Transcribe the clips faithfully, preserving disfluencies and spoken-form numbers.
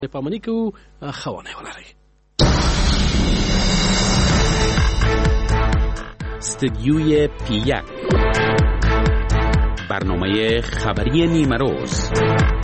پامانی که او خوانه ولری استدیوی پیک برنامه خبری نیمه روز.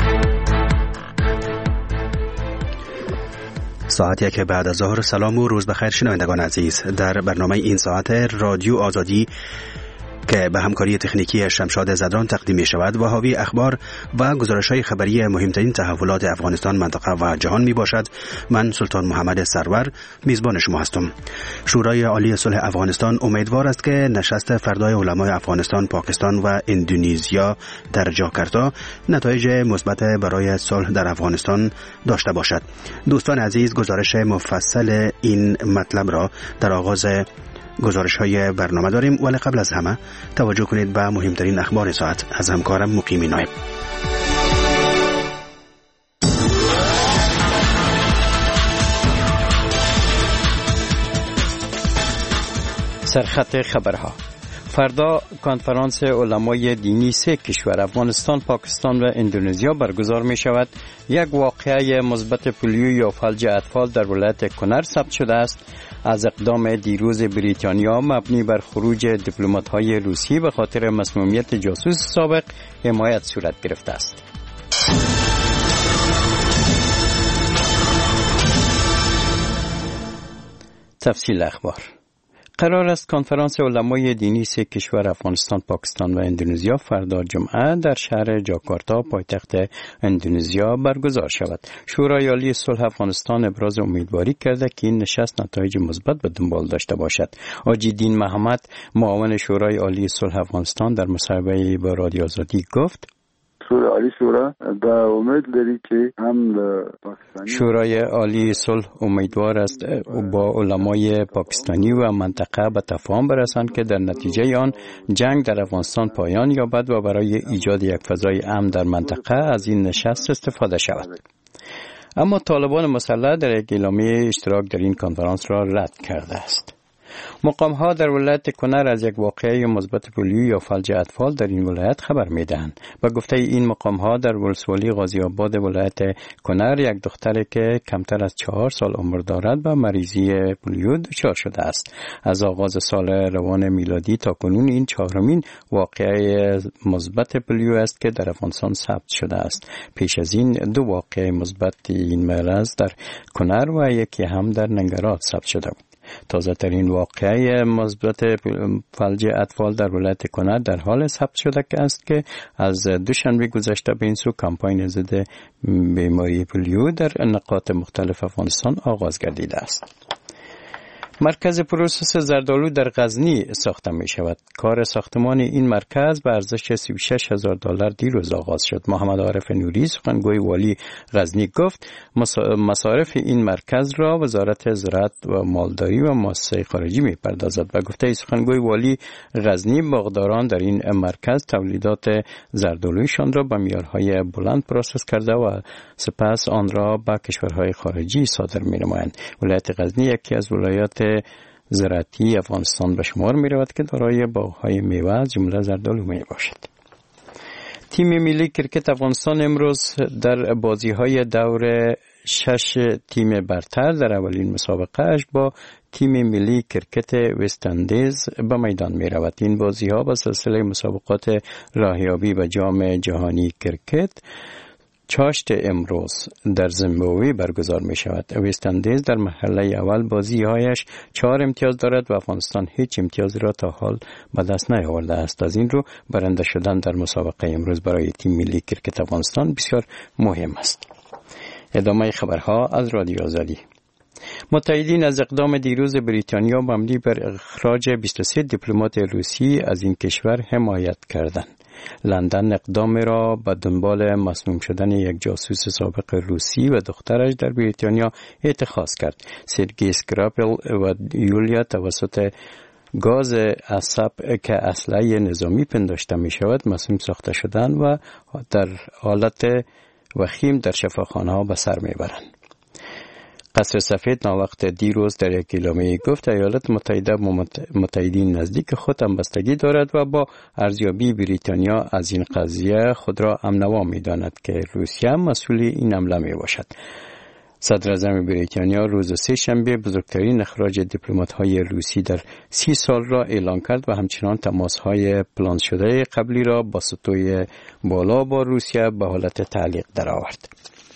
ساعت یک بعد از ظهر. سلام و روز بخیر شنوندگان عزیز. در برنامه این ساعت رادیو آزادی که به همکاری تکنیکی شمشاد زدران تقدیم می شود و حاوی اخبار و گزارش‌های خبری مهمترین تحولات افغانستان، منطقه و جهان می باشد. من سلطان محمد سرور میزبان شما هستم. شورای عالی صلح افغانستان امیدوار است که نشست فردای علمای افغانستان، پاکستان و اندونزیا در جاکارتا نتایج مثبت برای صلح در افغانستان داشته باشد. دوستان عزیز، گزارش مفصل این مطلب را در آغاز گزارش های برنامه داریم، ولی قبل از همه توجه کنید به مهمترین اخبار ساعت از همکارم مقیمی نایب. سرخط خبرها. فردا کنفرانس علمای دینی سه کشور افغانستان، پاکستان و اندونزیا برگزار می شود. یک واقعه مثبت پولیو یا فلج اطفال در ولایت کنر ثبت شده است. از اقدام دیروز بریتانیا مبنی بر خروج دیپلمات‌های روسی به خاطر مسمومیت جاسوس سابق حمایت صورت گرفته است. تفصیل اخبار. قرار است کنفرانس علمای دینی سه کشور افغانستان، پاکستان و اندونزیا فردا جمعه در شهر جاکارتا پایتخت اندونزیا برگزار شود. شورای عالی صلح افغانستان ابراز امیدواری کرده که این نشست نتایج مثبت به دنبال داشته باشد. حاجی دین محمد، معاون شورای عالی صلح افغانستان، در مصاحبه با رادیو آزادی گفت: شورای عالی شورا دا امید لري چې هم پاکستانی شورای عالی صلح امیدوار است با علمای پاکستانی و منطقه به تفاهم برسند که در نتیجه آن جنگ در افغانستان پایان یابد و برای ایجاد یک فضای امن در منطقه از این نشست استفاده شود. اما طالبان مسلح در یک اعلامیه اشتراک در این کنفرانس را رد کرده است. مقام‌ها در ولایت کنر از یک واقعه مثبت پولیو یا فلج اطفال در این ولایت خبر می‌دهند. با گفته این مقام‌ها در ولسوالی غازی آباد ولایت کنر یک دختری که کمتر از چهار سال عمر دارد با مریضی پولیو دچار شده است. از آغاز سال روان میلادی تا کنون این چهارمین واقعه مثبت پولیو است که در افغانستان ثبت شده است. پیش از این دو واقعه مثبت این مرض در کنر و یکی هم در ننگرهار ثبت شده بود. تازه ترین واقعه مثبت فلج اطفال در ولایت کنر در حال ثبت شده است که از دوشنبه گذشته به این سو کمپاین ضد بیماری پولیو در نقاط مختلف افغانستان آغاز گردیده است. مرکز پروسس زردآلو در غزنی ساخته می شود. کار ساختمان این مرکز به ارزش سی و شش هزار دلار دیروز آغاز شد. محمد عارف نوری، سخنگوی والی غزنی، گفت مصارف این مرکز را وزارت زراعت و مالداری و مؤسسه خارجی می پردازد. و گفته سخنگوی والی غزنی، باغداران در این مرکز تولیدات زردآلویشان را به معیارهای بلند پروسس کرده و سپس آن را به کشورهای خارجی صادر می نمایند. ولایت غزنی یکی از ولایات زراعتی افغانستان به شمار می رود که دارای باغ‌های میوه از جمله زردآلو می باشد. تیم ملی کرکت افغانستان امروز در بازی‌های دور شش تیم برتر در اولین مسابقه اش با تیم ملی کرکت وست اندیز به میدان می رود. این بازی‌ها به سلسله مسابقات راهیابی به جام جهانی کرکت چاشت امروز در زیمبابوه برگزار می شود. وست اندیز در مرحله اول بازی هایش چهار امتیاز دارد و افغانستان هیچ امتیازی را تا حال به دست نیاورده است. از این رو برنده شدن در مسابقه امروز برای تیم ملی کرکت افغانستان بسیار مهم است. ادامه خبرها از رادیو آزادی. متحدین از اقدام دیروز بریتانیا مبنی بر اخراج بیست و سه دیپلمات روسی از این کشور حمایت کردند. لندن اقدام را به دنبال مسموم شدن یک جاسوس سابق روسی و دخترش در بریتانیا اتخاذ کرد. سرگی اسکراپل و یولیا توسط گاز عصب که اسلحه نظامی پنداشته می شود مسموم ساخته شدن و در حالت وخیم در شفاخانه ها به سر می برند. قصر سفید ناوقت دیروز در یک اعلامیه گفت ایالات متحده متحدین نزدیک خود همبستگی دارد و با ارزیابی بریتانیا از این قضیه خود را امنوا می داند که روسیه مسئول این حمله می باشد. صدر اعظم بریتانیا روز سه شنبه بزرگترین اخراج دیپلمات‌های روسی در سی سال را اعلان کرد و همچنان تماس‌های پلان شده قبلی را با سطوح بالا با روسیه به حالت تعلیق درآورد.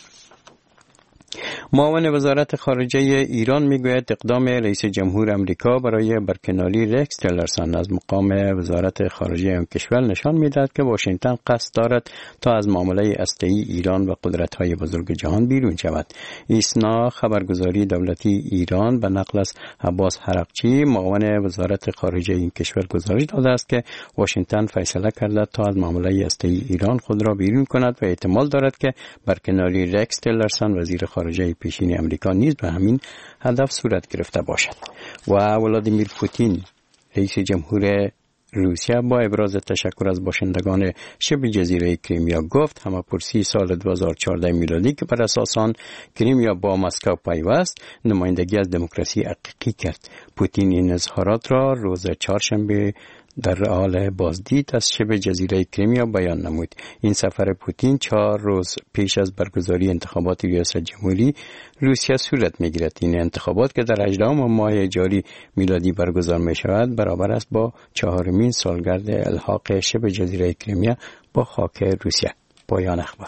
معاون وزارت خارجه ایران میگوید اقدام رئیس جمهور امریکا برای برکناری رکس تیلرسون از مقام وزارت خارجه آن کشور نشان میدهد که واشنگتن قصد دارد تا از معامله هسته‌ای ایران و قدرت‌های بزرگ جهان بیرون شود. ایسنا خبرگزاری دولتی ایران به نقل از عباس حرقچی معاون وزارت خارجه این کشور گزارش داده است که واشنگتن فیصله کرده تا از معامله هسته‌ای ایران خود را بیرون کند و احتمال دارد که برکناری رکس تیلرسون وزیر خارجه پیشین امریکا نیز به همین هدف صورت گرفته باشد. و ولادیمیر پوتین رئیس جمهور روسیه با ابراز تشکر از باشندگان شبه جزیره کریمیا گفت همه‌پرسی سال دو هزار و چهارده میلادی که بر اساس آن کریمیا با مسکو پیوست نمایندگی از دموکراسی حقیقی کرد. پوتین این اظهارات را روز چهارشنبه در حال بازدید از شبه جزیره کریمیا بیان نمود. این سفر پوتین چهار روز پیش از برگزاری انتخابات ریاست جمهوری روسیه صورت می‌گیرد. این انتخابات که در هجدهم ماه جاری میلادی برگزار می‌شود برابر است با چهارمین سالگرد الحاق شبه جزیره کریمیا با خاک روسیه. پایان اخبار.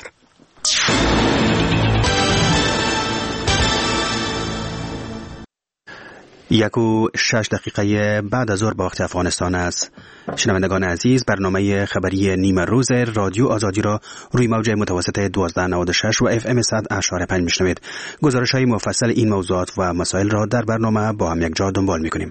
یک و شش دقیقه بعد از ظهر با وقت افغانستان است. شنوندگان عزیز، برنامه خبری نیمه روز رادیو آزادی را روی موج متوسط دوازده نود و شش و اف ام صد اشاره پنج میشنوید. گزارش های مفصل این موضوعات و مسائل را در برنامه با هم یک جا دنبال میکنیم.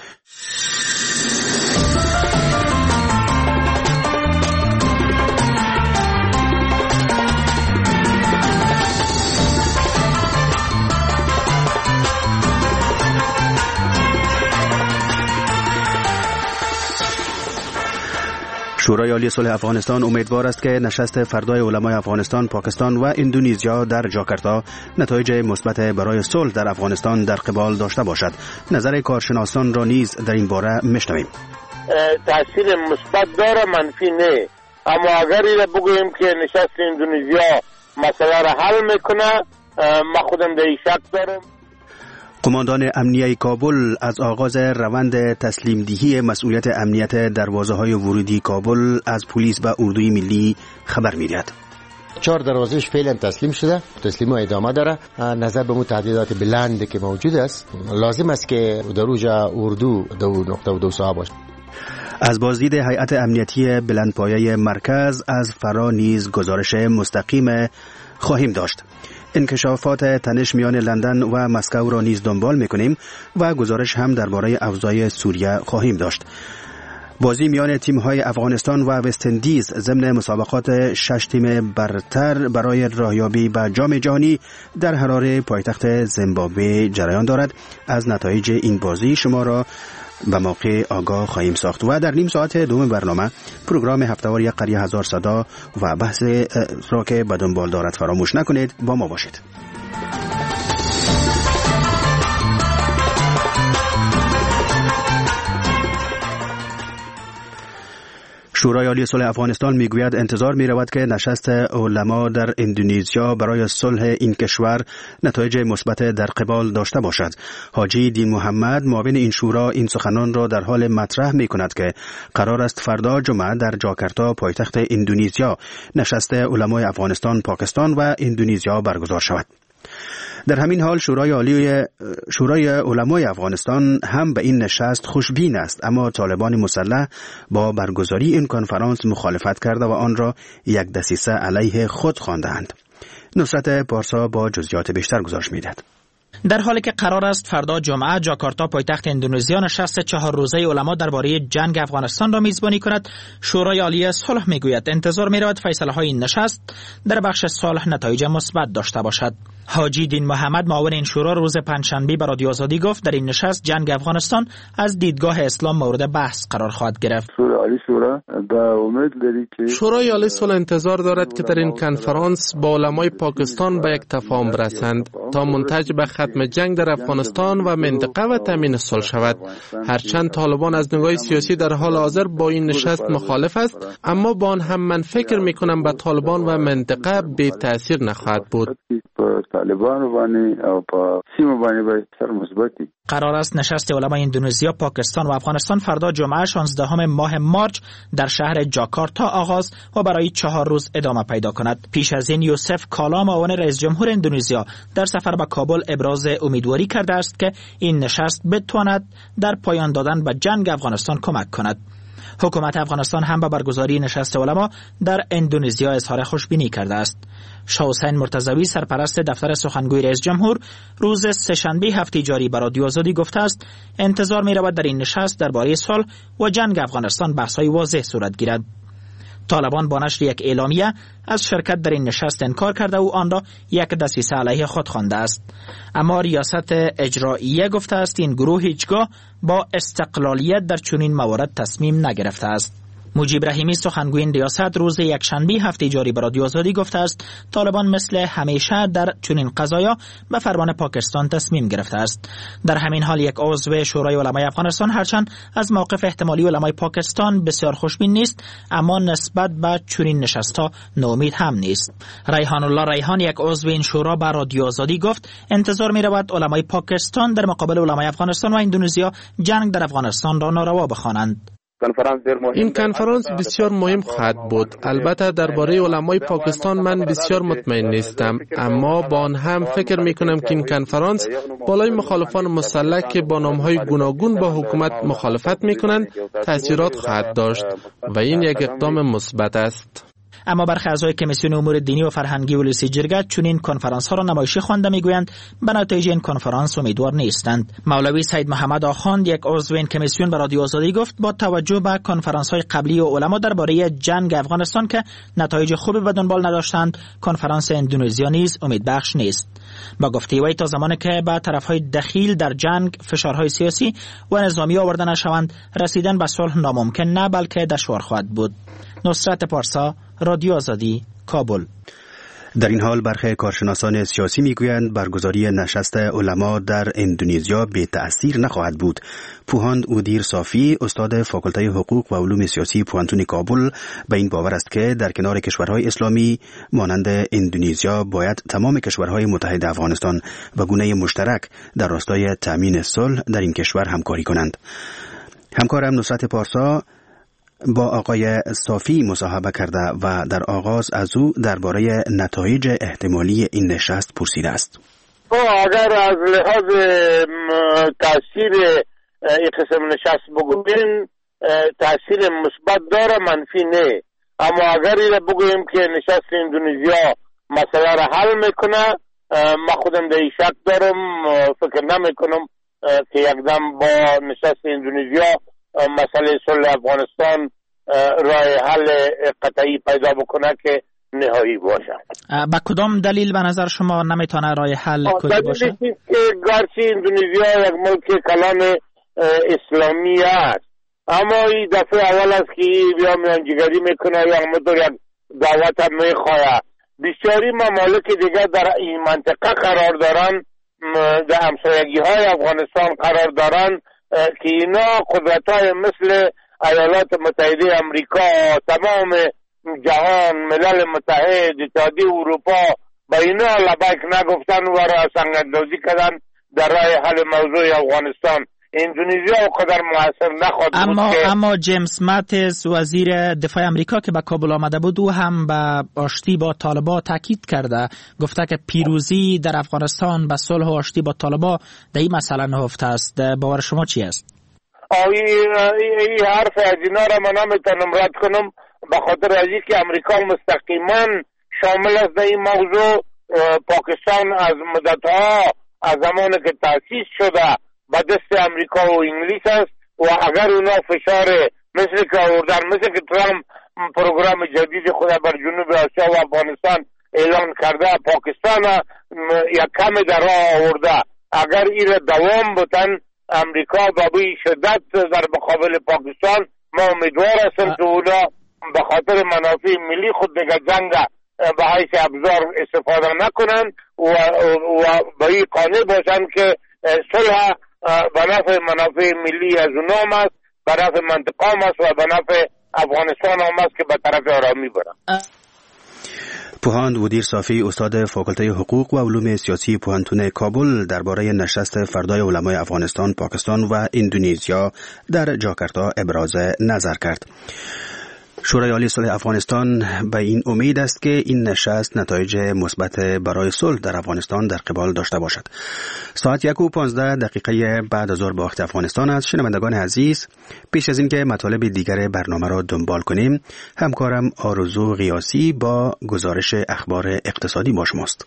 شورای عالی صلح افغانستان امیدوار است که نشست فردای علمای افغانستان، پاکستان و اندونزیا در جاکارتا نتایج مثبت برای صلح در افغانستان در قبال داشته باشد. نظر کارشناسان را نیز در این باره میشنویم. تاثیر مثبت داره، منفی نه. اما اگر این بگوییم که نشست اندونزیا مسئله را حل میکنه، ما خودم در این شک دارم. قماندان امنیه کابل از آغاز روند تسلیم دهی مسئولیت امنیت دروازه‌های ورودی کابل از پلیس و اردوی ملی خبر می‌دهد. چهار دروازه‌اش فعلا تسلیم شده، تسلیم ادامه داره. نظر به متعددات بلند که موجود است، لازم است که در اوجا اردو دو نقطه و دو ساعت باشه. از بازدید هیئت امنیتی بلندپایه مرکز از فرا نیز گزارش مستقیم خواهیم داشت. انکشافات تنش میان لندن و مسکو را نیز دنبال میکنیم و گزارش هم درباره اوضاع سوریه خواهیم داشت. بازی میان تیم‌های افغانستان و وست‌اندیز ضمن مسابقات شش تیم برتر برای راهیابی به جام جهانی در حراره پایتخت زیمبابوه جریان دارد. از نتایج این بازی شما را به موقع آگاه خواهیم ساخت و در نیم ساعت دوم برنامه پروگرام هفته‌وار یک قریه هزار صدا و بحث را که به دنبال دارد فراموش نکنید. با ما باشید. شورای عالی صلح افغانستان میگوید انتظار می‌رود که نشست علما در اندونزیا برای صلح این کشور نتایج مثبت در قبال داشته باشد. حاجی دین محمد معاون این شورا این سخنان را در حال مطرح می‌کند که قرار است فردا جمعه در جاکارتا پایتخت اندونزیا نشست علمای افغانستان، پاکستان و اندونزیا برگزار شود. در همین حال شورای عالی شورای علمای افغانستان هم به این نشست خوشبین است، اما طالبان مسلح با برگزاری این کنفرانس مخالفت کرده و آن را یک دسیسه علیه خود خواندند. نصرت پارسا با جزئیات بیشتر گزارش می‌دهد. در حالی که قرار است فردا جمعه جاکارتا پایتخت اندونزیا نشست چهار روزه علما درباره جنگ افغانستان را میزبانی کند، شورای عالی صلح میگوید انتظار میرود فیصله های این نشست در بخش صلح نتایج مثبت داشته باشد. حاجی دین محمد معاون این شورا روز پنجشنبه به رادیو آزادی گفت در این نشست جنگ افغانستان از دیدگاه اسلام مورد بحث قرار خواهد گرفت. شورای شورا دا امید داری که شورای عالی صلح انتظار دارد که در این کنفرانس با علمای پاکستان به یک تفاهم برسند تا منتج به ختم جنگ در افغانستان و منطقه و تامین صلح شود. هرچند طالبان از نگاه سیاسی در حال حاضر با این نشست مخالف است، اما با آن هم من فکر می‌کنم به طالبان و منطقه بی تأثیر نخواهد بود. په طالبانو باندې او په سیمه باندې به اثر مثبتی. قرار است نشست علمای اندونزیا، پاکستان و افغانستان فردا جمعه شانزدهم ماه مارچ در شهر جاکارتا آغاز و برای چهار روز ادامه پیدا کند. پیش از این یوسف کالا معاون رئیس جمهور اندونزیا در سفر به کابل ابراز امیدواری کرده است که این نشست بتواند در پایان دادن به جنگ افغانستان کمک کند. حکومت افغانستان هم به برگزاری نشست علما در اندونزیا اظهار خوشبینی کرده است. شاه حسین مرتضوی سرپرست دفتر سخنگوی رئیس جمهور روز سه‌شنبه هفته جاری به رادیو آزادی گفته است انتظار می رود در این نشست درباره صلح و جنگ افغانستان بحث‌های واضح صورت گیرد. طالبان با نشر یک اعلامیه از شرکت در این نشست انکار کرده و آن را یک دسیسه علیه خود خوانده است. اما ریاست اجراییه گفته است این گروه هیچگاه با استقلالیت در چنین موارد تصمیم نگرفته است. مجیب رحیمی سخنگوی این ریاست روز یکشنبه هفته جاری به رادیو آزادی گفته است طالبان مثل همیشه در چنین قضایا به فرمان پاکستان تصمیم گرفته است. در همین حال یک عضو شورای علمای افغانستان هرچند از موقف احتمالی علمای پاکستان بسیار خوشبین نیست، اما نسبت به چنین نشست‌ها ناامید هم نیست. ریحان الله ریحان یک عضو این شورا به رادیو آزادی گفت انتظار می‌رود علمای پاکستان در مقابل علمای افغانستان و اندونزیا جنگ در افغانستان را ناروا بخوانند. این کنفرانس بسیار مهم خواهد بود. البته درباره علمای پاکستان من بسیار مطمئن نیستم، اما با آن هم فکر می کنم که این کنفرانس بالای مخالفان مسلح که با نامهای گوناگون با حکومت مخالفت می کنند تاثیرات خواهد داشت و این یک اقدام مثبت است. اما برخی اعضای کمیسیون امور دینی و فرهنگی ولسی جرگه چنین کنفرانس ها را نمایشی خوانده میگویند به نتایج این کنفرانس امیدوار نیستند. مولوی سید محمد آخوند یک عضو این کمیسیون به رادیو آزادی گفت با توجه به کنفرانس های قبلی و علما درباره جنگ افغانستان که نتایج خوبی به دنبال نداشتند، کنفرانس اندونزیا نیز امیدبخش نیست. با گفته وی تا زمانی که به طرفهای دخیل در جنگ فشارهای سیاسی و نظامی آورده نشوند، رسیدن به صلح ناممکن نه بلکه دشوار خواهد بود. نصرت پارسا، رادیو آزادی، کابل. در این حال برخی کارشناسان سیاسی میگویند برگزاری نشست علما در اندونزیا بی تأثیر نخواهد بود. پوهاند اودیر صافی، استاد فاکولته حقوق و علوم سیاسی پوانتون کابل، به این باور است که در کنار کشورهای اسلامی مانند اندونزیا باید تمام کشورهای متحد افغانستان و گونه مشترک در راستای تأمین صلح در این کشور همکاری کنند. همکارم نصرت پارسا با آقای صافی مصاحبه کرده و در آغاز از او درباره نتایج احتمالی این نشست پرسیده است. اگر از لحاظ تاثیر این قسم نشست بگوییم تاثیر مثبت داره، منفی نه. اما اگر این بگوییم که نشست اندونزیا مسئله را حل میکنه، ما خودم در این شک دارم. فکر نمیکنم که یکدم با نشست اندونزیا مسئله صلح افغانستان راه حل قطعی پیدا بکنه که نهایی باشه. با کدام دلیل به نظر شما نمیتونه راه حل کلی باشه؟ دلیلی که گرچه اندونزیا یک ملک کلان اسلامی است، اما این دفعه اول است که بیا میانجیگری میکنه یا همونطور یک دعوت هم میخواه. بسیاری ممالک دیگر در این منطقه قرار دارن، در همسایگی های افغانستان قرار دارن که اینا قدرت های مثل ایالات متحده امریکا، تمام جهان، ملل متحد، اتحادیه اروپا با اینا لبک نگفتن و را سنگاندازی کردن در راه حل موضوع افغانستان. اندونزیا قدر موثر نخواهد بود. اما که اما جیمز ماتیس وزیر دفاع امریکا که به کابل آمده بود او هم به آشتی با طالبان تاکید کرده، گفته که پیروزی در افغانستان به صلح و آشتی با طالبان در این مسئله نهفته است. باور شما چی است؟ این حرف از اینا را من نمیتونم رد کنم، به خاطر از اینکه امریکا مستقیما شامل است در این موضوع. پاکستان از مدتها از زمانی که تأسیس شده با دست امریکا و انگلیس است و اگر اونا فشار مثل که آوردن، مثل که ترامپ پروگرام جدید خود بر جنوب آسیا و افغانستان اعلان کرده، پاکستان یک کم در راه آورده. اگر این دوام بتن امریکا با بی شدت در مقابل پاکستان، ما امیدوار هستم که اونا به خاطر منافع ملی خود دیگه جنگ به حیث ابزار استفاده نکنن و, و به این قانع باشن که صلح به نفع منافع ملی از اونا هم است، به نفع منطقه هم است و به نفع افغانستان هم است که به طرف آرامی برن. پوهاند ودیر صافی استاد فاکولته حقوق و علوم سیاسی پوهنتون کابل درباره نشست فردای علمای افغانستان، پاکستان و اندونزیا در جاکارتا ابراز نظر کرد. شورای عالی صلح افغانستان به این امید است که این نشست نتایج مثبت برای صلح در افغانستان در قبال داشته باشد. ساعت یک و پانزده دقیقه بعد از ظهر به وقت افغانستان است. شنوندگان عزیز، پیش از این که مطالب دیگر برنامه را دنبال کنیم، همکارم آرزو غیاسی با گزارش اخبار اقتصادی با شماست.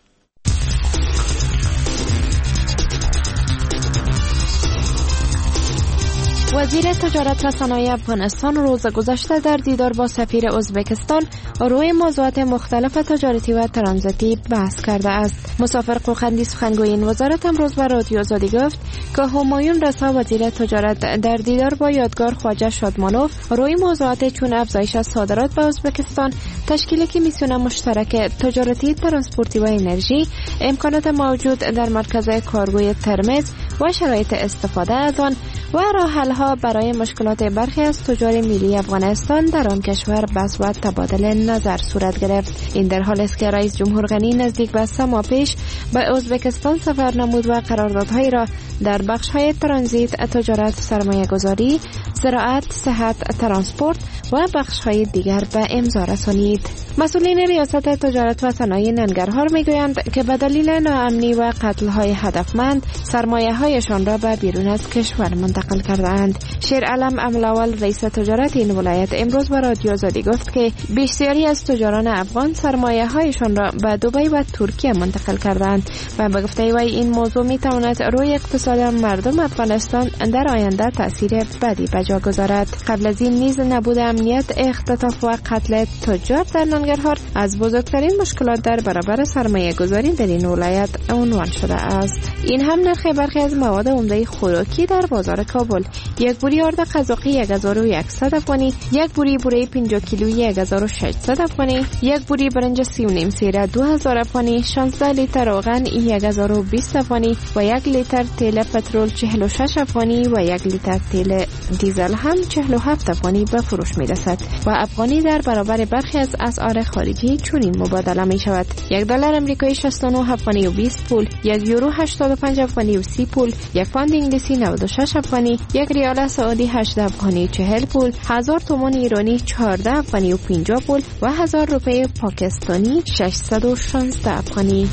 وزیر تجارت و صنایع افغانستان روز گذشته در دیدار با سفیر ازبکستان روی موضوعات مختلف تجارتی و ترانزیتی بحث کرده است. مسافر قوخندی سخنگوی این وزارت امروز به رادیو آزادی گفت که همایون رسا وزیر تجارت در دیدار با یادگار خواجه شادمانوف روی موضوعات چون افزایش صادرات به ازبکستان، تشکیل کمیسیون مشترک تجارتی، ترانسپورتی و انرژی، امکانات موجود در مرکز کارگوی ترمز و شرایط استفاده از آن و راه حل‌ها برای مشکلات برخی از تجار ملی افغانستان در آن کشور بحث و تبادل نظر صورت گرفت. این در حالی است که رئیس جمهور غنی نزدیک به سه ماه پیش به ازبکستان سفر نمود و قراردادهایی را در بخش‌های ترانزیت، تجارت، سرمایه‌گذاری، زراعت، صحت، ترانسپورت و بخش‌های دیگر به امضا رسانید. مسئولین ریاست تجارت و صنایع ننگرهار میگویند که به دلیل ناامنی و قتل‌های هدفمند سرمایه‌هایشان را به بیرون از کشور منتقل کردند. شیر علم املاول رئیس تجارت این ولایت امروز به رادیو آزادی گفت که بسیاری از تجاران افغان سرمایه‌هایشان را به دبی و ترکیه منتقل کردند و به گفته وی این موضوع می‌تواند روی اقتصاد مردم افغانستان در آینده تأثیر بدی به جا گذارد. قبل از این نیز نبود امنیت، اختطاف و قتل تجار در ننگرهار از بزرگترین مشکلات در برابر سرمایه گذاری در این ولایت عنوان شده است. این هم نرخ برخی از مواد عمده خوراکی در بازار کابل: یک بوری آرد قزاقی یک هزار و صد افغانی، یک بوری بوره پنجاه کیلویی یک هزار و ششصد افغانی، یک بوری برنج سی و نیم سیره دو هزار افغانی، شانزده لیتر روغن یک هزار و بیست افغانی و یک لیتر تیل پترول چهل و شش افغانی و یک لیتر تیل دیزل هم چهل و هفت افغانی به فروش می رسد و افغانی در برابر برخی از اسعار خارجی چنین مبادله می شود: یک دلار آمریکایی شصت و نه افغانی و بیست پول، یک یورو هشتاد و پنج افغانی و سی پول، یک پوند انگلیسی نود و شش افغانی، یک ریال سعودی هشت افغانی چهل پول، هزار تومان ایرانی چهارده افغانی و پنجاه پول و هزار روپیه پاکستانی ششصد و شانزده افغانی.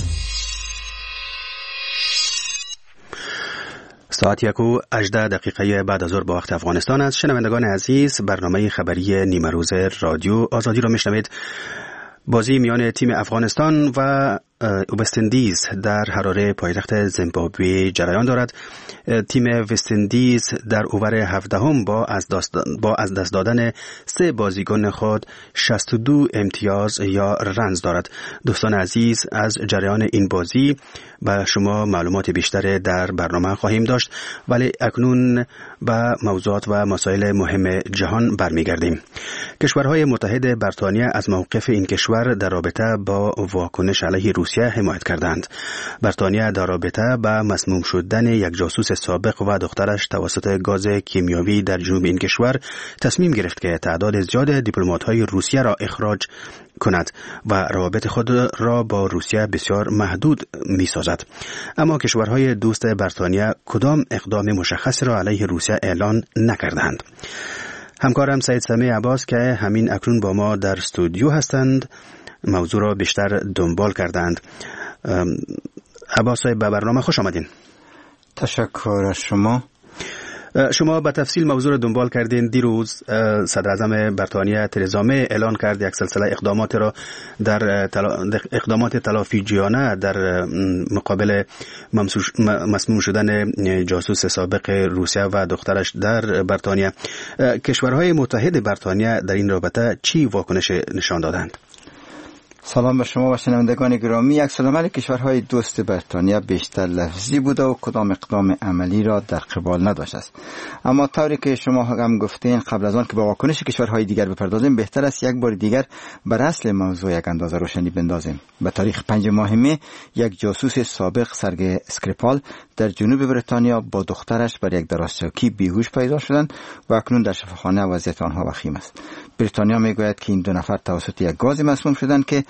ساعت یک و هجده دقیقه بعد از ظهر با وقت افغانستان است. شنوندگان عزیز، برنامه خبری نیمه روز رادیو آزادی را میشنوید. بازی میان تیم افغانستان و وستندیز در حراره پایتخت زیمبابوه جریان دارد. تیم وستندیز در اوور هفدهم با از دست با از دست دادن سه بازیکن خود شصت و دو امتیاز یا رنز دارد. دوستان عزیز، از جریان این بازی به شما معلومات بیشتر در برنامه خواهیم داشت، ولی اکنون به موضوعات و مسائل مهم جهان برمیگردیم. کشورهای متحد بریتانیا از موقف این کشور در رابطه با واکنش علیه روسیه حمایت کردند. بریتانیا در رابطه با مسموم شدن یک جاسوس سابق و دخترش توسط گاز کیمیاوی در جنوب این کشور تصمیم گرفت که تعداد زیاد دیپلمات‌های روسیه را اخراج کند و روابط خود را با روسیه بسیار محدود می سازد. اما کشورهای دوست بریتانیا کدام اقدام مشخصی را علیه روسیه اعلان نکردند. همکارم سید سمیع عباس که همین اکنون با ما در استودیو هستند موضوع را بیشتر دنبال کردند. عباس صاحب، به برنامه خوش آمدین. تشکر از شما. شما به تفصیل موضوع را دنبال کردین. دیروز صدر اعظم بریتانیا ترزا می اعلان کرد یک سلسله اقدامات را در اقدامات تلافیجویانه در مقابل مسموم شدن جاسوس سابق روسیه و دخترش در بریتانیا. کشورهای متحد بریتانیا در این رابطه چی واکنش نشان دادند؟ سلام به شما و شنوندگان گرامی. یک سالعمل کشورهای دوست بریتانیا بیشتر لفظی بوده و کدام اقدام عملی را در قبال نداشت است. اما طوری که شما هم گفتین، قبل از آن که با واکنش کشورهای دیگر بپردازیم، بهتر است یک بار دیگر بر اصل موضوع یک اندازه روشنی بندازیم. به تاریخ پنج ماه می یک جاسوس سابق، سرگی اسکریپال، در جنوب بریتانیا با دخترش بر یک درازچوکی بیهوش پیدا شدند و اکنون در شفاخانه وضعیت آنها وخیم است. بریتانیا میگوید که این دو نفر توسط یک گاز مسموم شدند که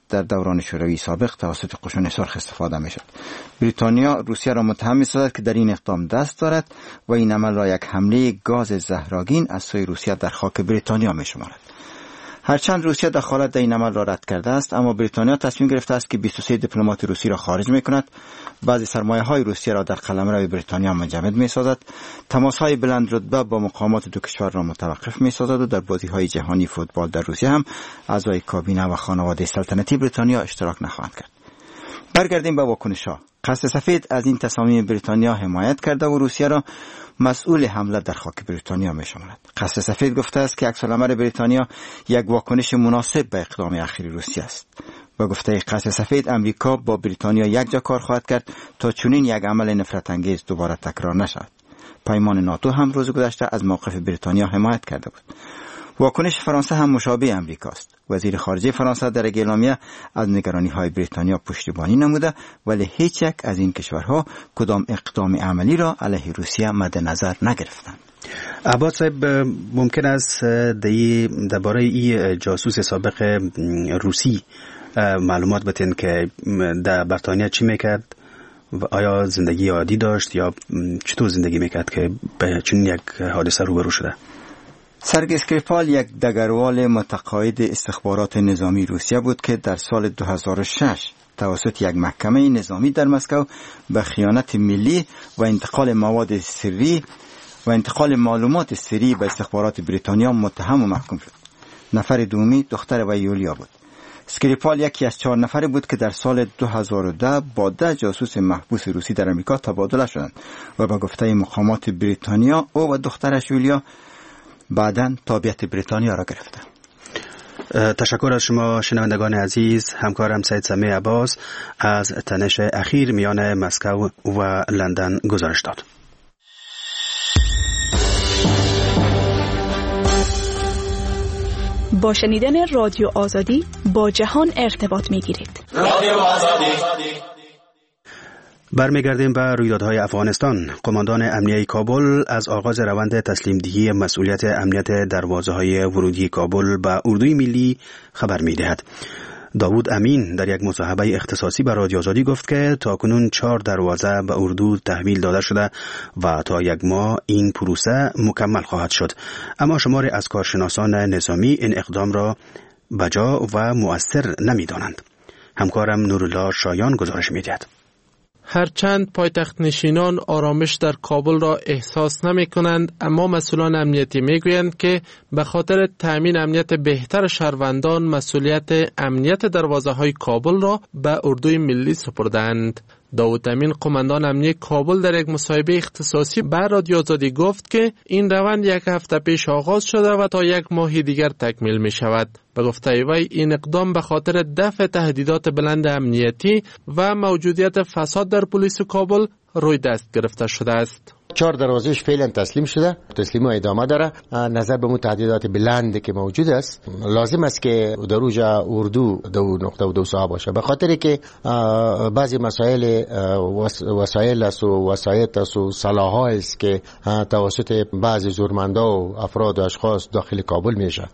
در دوران شوروی سابق توسط قشون سرخ استفاده می شد. بریتانیا روسیه را متهم می سازد که در این اقدام دست دارد و این عمل را یک حمله گاز زهرآگین از سوی روسیه در خاک بریتانیا می شمارد. هرچند روسیه دخالت در این عمل را رد کرده است، اما بریتانیا تصمیم گرفته است که بیست و سه دیپلمات روسی را خارج می کند، بعضی سرمایه های روسیه را در قلمرو بریتانیا منجمد می سازد، تماس های بلند رتبه با مقامات دو کشور را متوقف می سازد و در بازی های جهانی فوتبال در روسیه هم اعضای کابینه و خانواده سلطنتی بریتانیا اشتراک نخواهند کرد. برگردیم به واکنش ها. قصد سفید از این تصامیم بریتانیا حمایت کرده و روسیه را مسئول حمله در خاک بریتانیا می شمارد. قصد سفید گفته است که عکس‌العمل بریتانیا یک واکنش مناسب به اقدام اخیر روسیه است. و گفته قصد سفید امریکا با بریتانیا یک جا کار خواهد کرد تا چنین یک عمل نفرت انگیز دوباره تکرار نشود. پیمان ناتو هم روز گذشته از موقف بریتانیا حمایت کرده بود. واکنش فرانسه هم مشابه امریکاست. وزیر خارجه فرانسه در یک اعلامیه از نگرانی‌های بریتانیا پشتیبانی نموده، ولی هیچ یک از این کشورها کدام اقدام عملی را علیه روسیه مد نظر نگرفتند. عباس صاحب، ممکن است درباره این جاسوس سابق روسی معلومات بتین که در بریتانیا چی میکرد و آیا زندگی عادی داشت یا چطور زندگی میکرد که به چنین یک حادثه روبرو شده؟ سرگی اسکریپال یک دگروال متقاعد استخبارات نظامی روسیه بود که در سال دو هزار و شش توسط یک محکمه نظامی در مسکو به خیانت ملی و انتقال مواد سری و انتقال معلومات سری به استخبارات بریتانیا متهم و محکوم شد. نفر دومی دختر و یولیا بود. اسکریپال یکی از چهار نفری بود که در سال دو هزار و ده با ده جاسوس محبوس روسی در امریکا تبادله شدند و به گفته مقامات بریتانیا او و دخترش یولیا بعداً تابعیت بریتانیا را گرفته. تشکر از شما شنوندگان عزیز. همکارم سید سمیع عباس از تنش اخیر میان مسکو و لندن گزارش داد. با شنیدن رادیو آزادی با جهان ارتباط میگیرید. رادیو آزادی. برمیگردیم به رویدادهای افغانستان. قماندان امنیه کابل از آغاز روند تسلیم دهی مسئولیت امنیت دروازه‌های ورودی کابل به اردوی ملی خبر می‌دهد. داوود امین در یک مصاحبه اختصاصی به رادیو آزادی گفت که تاکنون چهار دروازه به اردو تحویل داده شده و تا یک ماه این پروسه مکمل خواهد شد. اما شماری از کارشناسان نظامی این اقدام را بجا و مؤثر نمی‌دانند. همکارم نورالله شایان گزارش می‌دهد. هرچند پایتخت نشینان آرامش در کابل را احساس نمی کنند، اما مسئولان امنیتی می گویند که به خاطر تأمین امنیت بهتر شهروندان مسئولیت امنیت دروازه های کابل را به اردوی ملی سپردند. داوود امین قماندان امنیه کابل در یک مصاحبه اختصاصی به رادیو آزادی گفت که این روند یک هفته پیش آغاز شده و تا یک ماه دیگر تکمیل می شود. به گفته وی این اقدام به خاطر دفع تهدیدات بلند امنیتی و موجودیت فساد در پلیس کابل روی دست گرفته شده است. چهار دروازهش فعلا تسلیم شده، تسلیم ادامه داره. نظر به متعددات بلند که موجود است، لازم است که در اوجا اردو دو نقطه و دو ساعت باشه، به خاطر که بعضی مسائل وسایل است و وسایط است و سلاح است که توسط بعضی زورمندا و افراد و اشخاص داخل کابل میشه.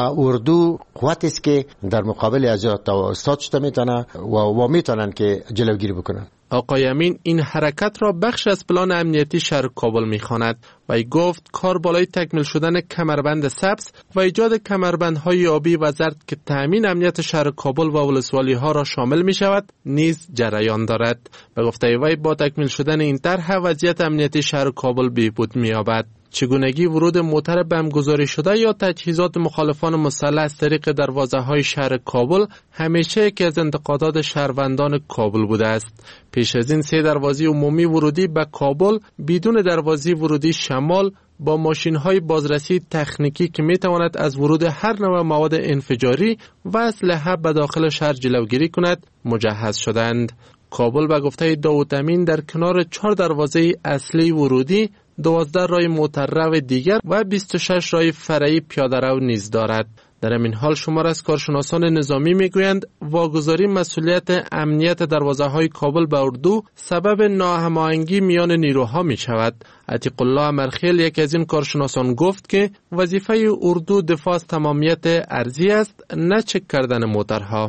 اردو قوت است که در مقابل از توسط شده میتونه و, و میتونن که جلوگیری بکنن. آقای امین این حرکت را بخش از پلان امنیتی شهر کابل می‌خواند و ای گفت کار بالای تکمیل شدن کمربند سبز و ایجاد کمربندهای آبی و زرد که تأمین امنیت شهر کابل و ولسوالی‌ها را شامل می‌شود نیز جریان دارد. به گفته وی با تکمیل شدن این طرح وضعیت امنیتی شهر کابل بهبود می‌یابد. چگونگی ورود موتر بم گذاری شده یا تجهیزات مخالفان مسلح از طریق دروازه‌های شهر کابل همیشه یکی از انتقادات شهروندان کابل بوده است. پیش از این سه دروازه عمومی ورودی به کابل بدون دروازه ورودی شمال با ماشین‌های بازرسی تکنیکی که می‌تواند از ورود هر نوع مواد انفجاری و اسلحه به داخل شهر جلوگیری کند مجهز شدند. کابل به گفته داوود امین در کنار چهار دروازه اصلی ورودی دوازده راه موتررو دیگر و بیست و شش راه فرعی پیاده‌رو نیز دارد. در این حال شمار از کارشناسان نظامی میگویند واگذاری مسئولیت امنیت دروازه‌های کابل به اردو سبب ناهماهنگی میان نیروها می شود. عتیق الله امرخیل یکی از این کارشناسان گفت که وظیفه اردو دفاع از تمامیت ارضی است، نه چک کردن موترها.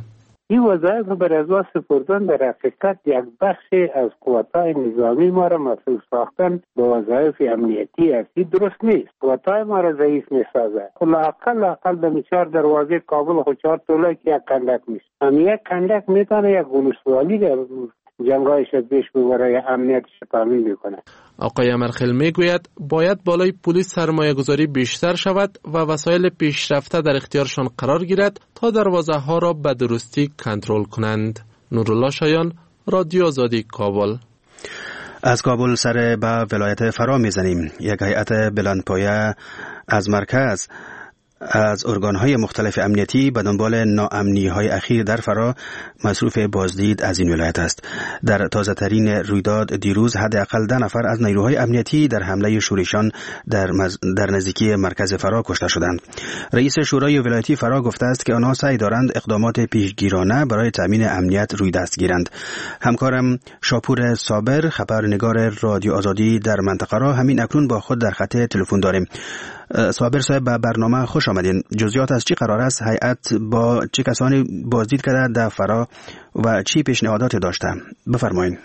این وظایف برای از سپردن در حقیقت یک بخشی از قوت‌های نظامی ما را مسئول ساختن با وظایف امنیتی است. این درست نیست. قوت‌های ما را ضعیف می‌سازد. لااقل لااقل در چهار دروازه کابل خود چهار طوله که یک کندک نیست. هم یک کندک میتونه یک ولسوالی در جنگ‌هایش پیش ببره، امنیتش تامین میکنه. آقای امرخیل میگوید باید بالای پلیس سرمایه گذاری بیشتر شود و وسایل پیشرفته در اختیارشان قرار گیرد تا دروازه ها را به درستی کنترل کنند. نورالله شایان، رادیو آزادی، کابل. از کابل سر به ولایت فرا میزنیم. یک هیئت بلندپایه از مرکز از ارگان‌های مختلف امنیتی به دنبال ناامنی‌های اخیر در فرا مصروف بازدید از این ولایت است. در تازه‌ترین رویداد دیروز حداقل ده نفر از نیروهای امنیتی در حمله شورشیان در, مز... در نزدیکی مرکز فرا کشته شدند. رئیس شورای ولایتی فرا گفته است که آنها سعی دارند اقدامات پیشگیرانه برای تامین امنیت روی دست گیرند. همکارم شاپور صابر، خبرنگار رادیو آزادی در منطقه را همین اکنون با خود در خط تلفن داریم. صابر صاحب، به برنامه خوش آمدین. جزئیات از چی قرار است؟ هیئت با چه کسانی بازدید کرده در فرا و چی پیشنهادات داشته؟ بفرمایید.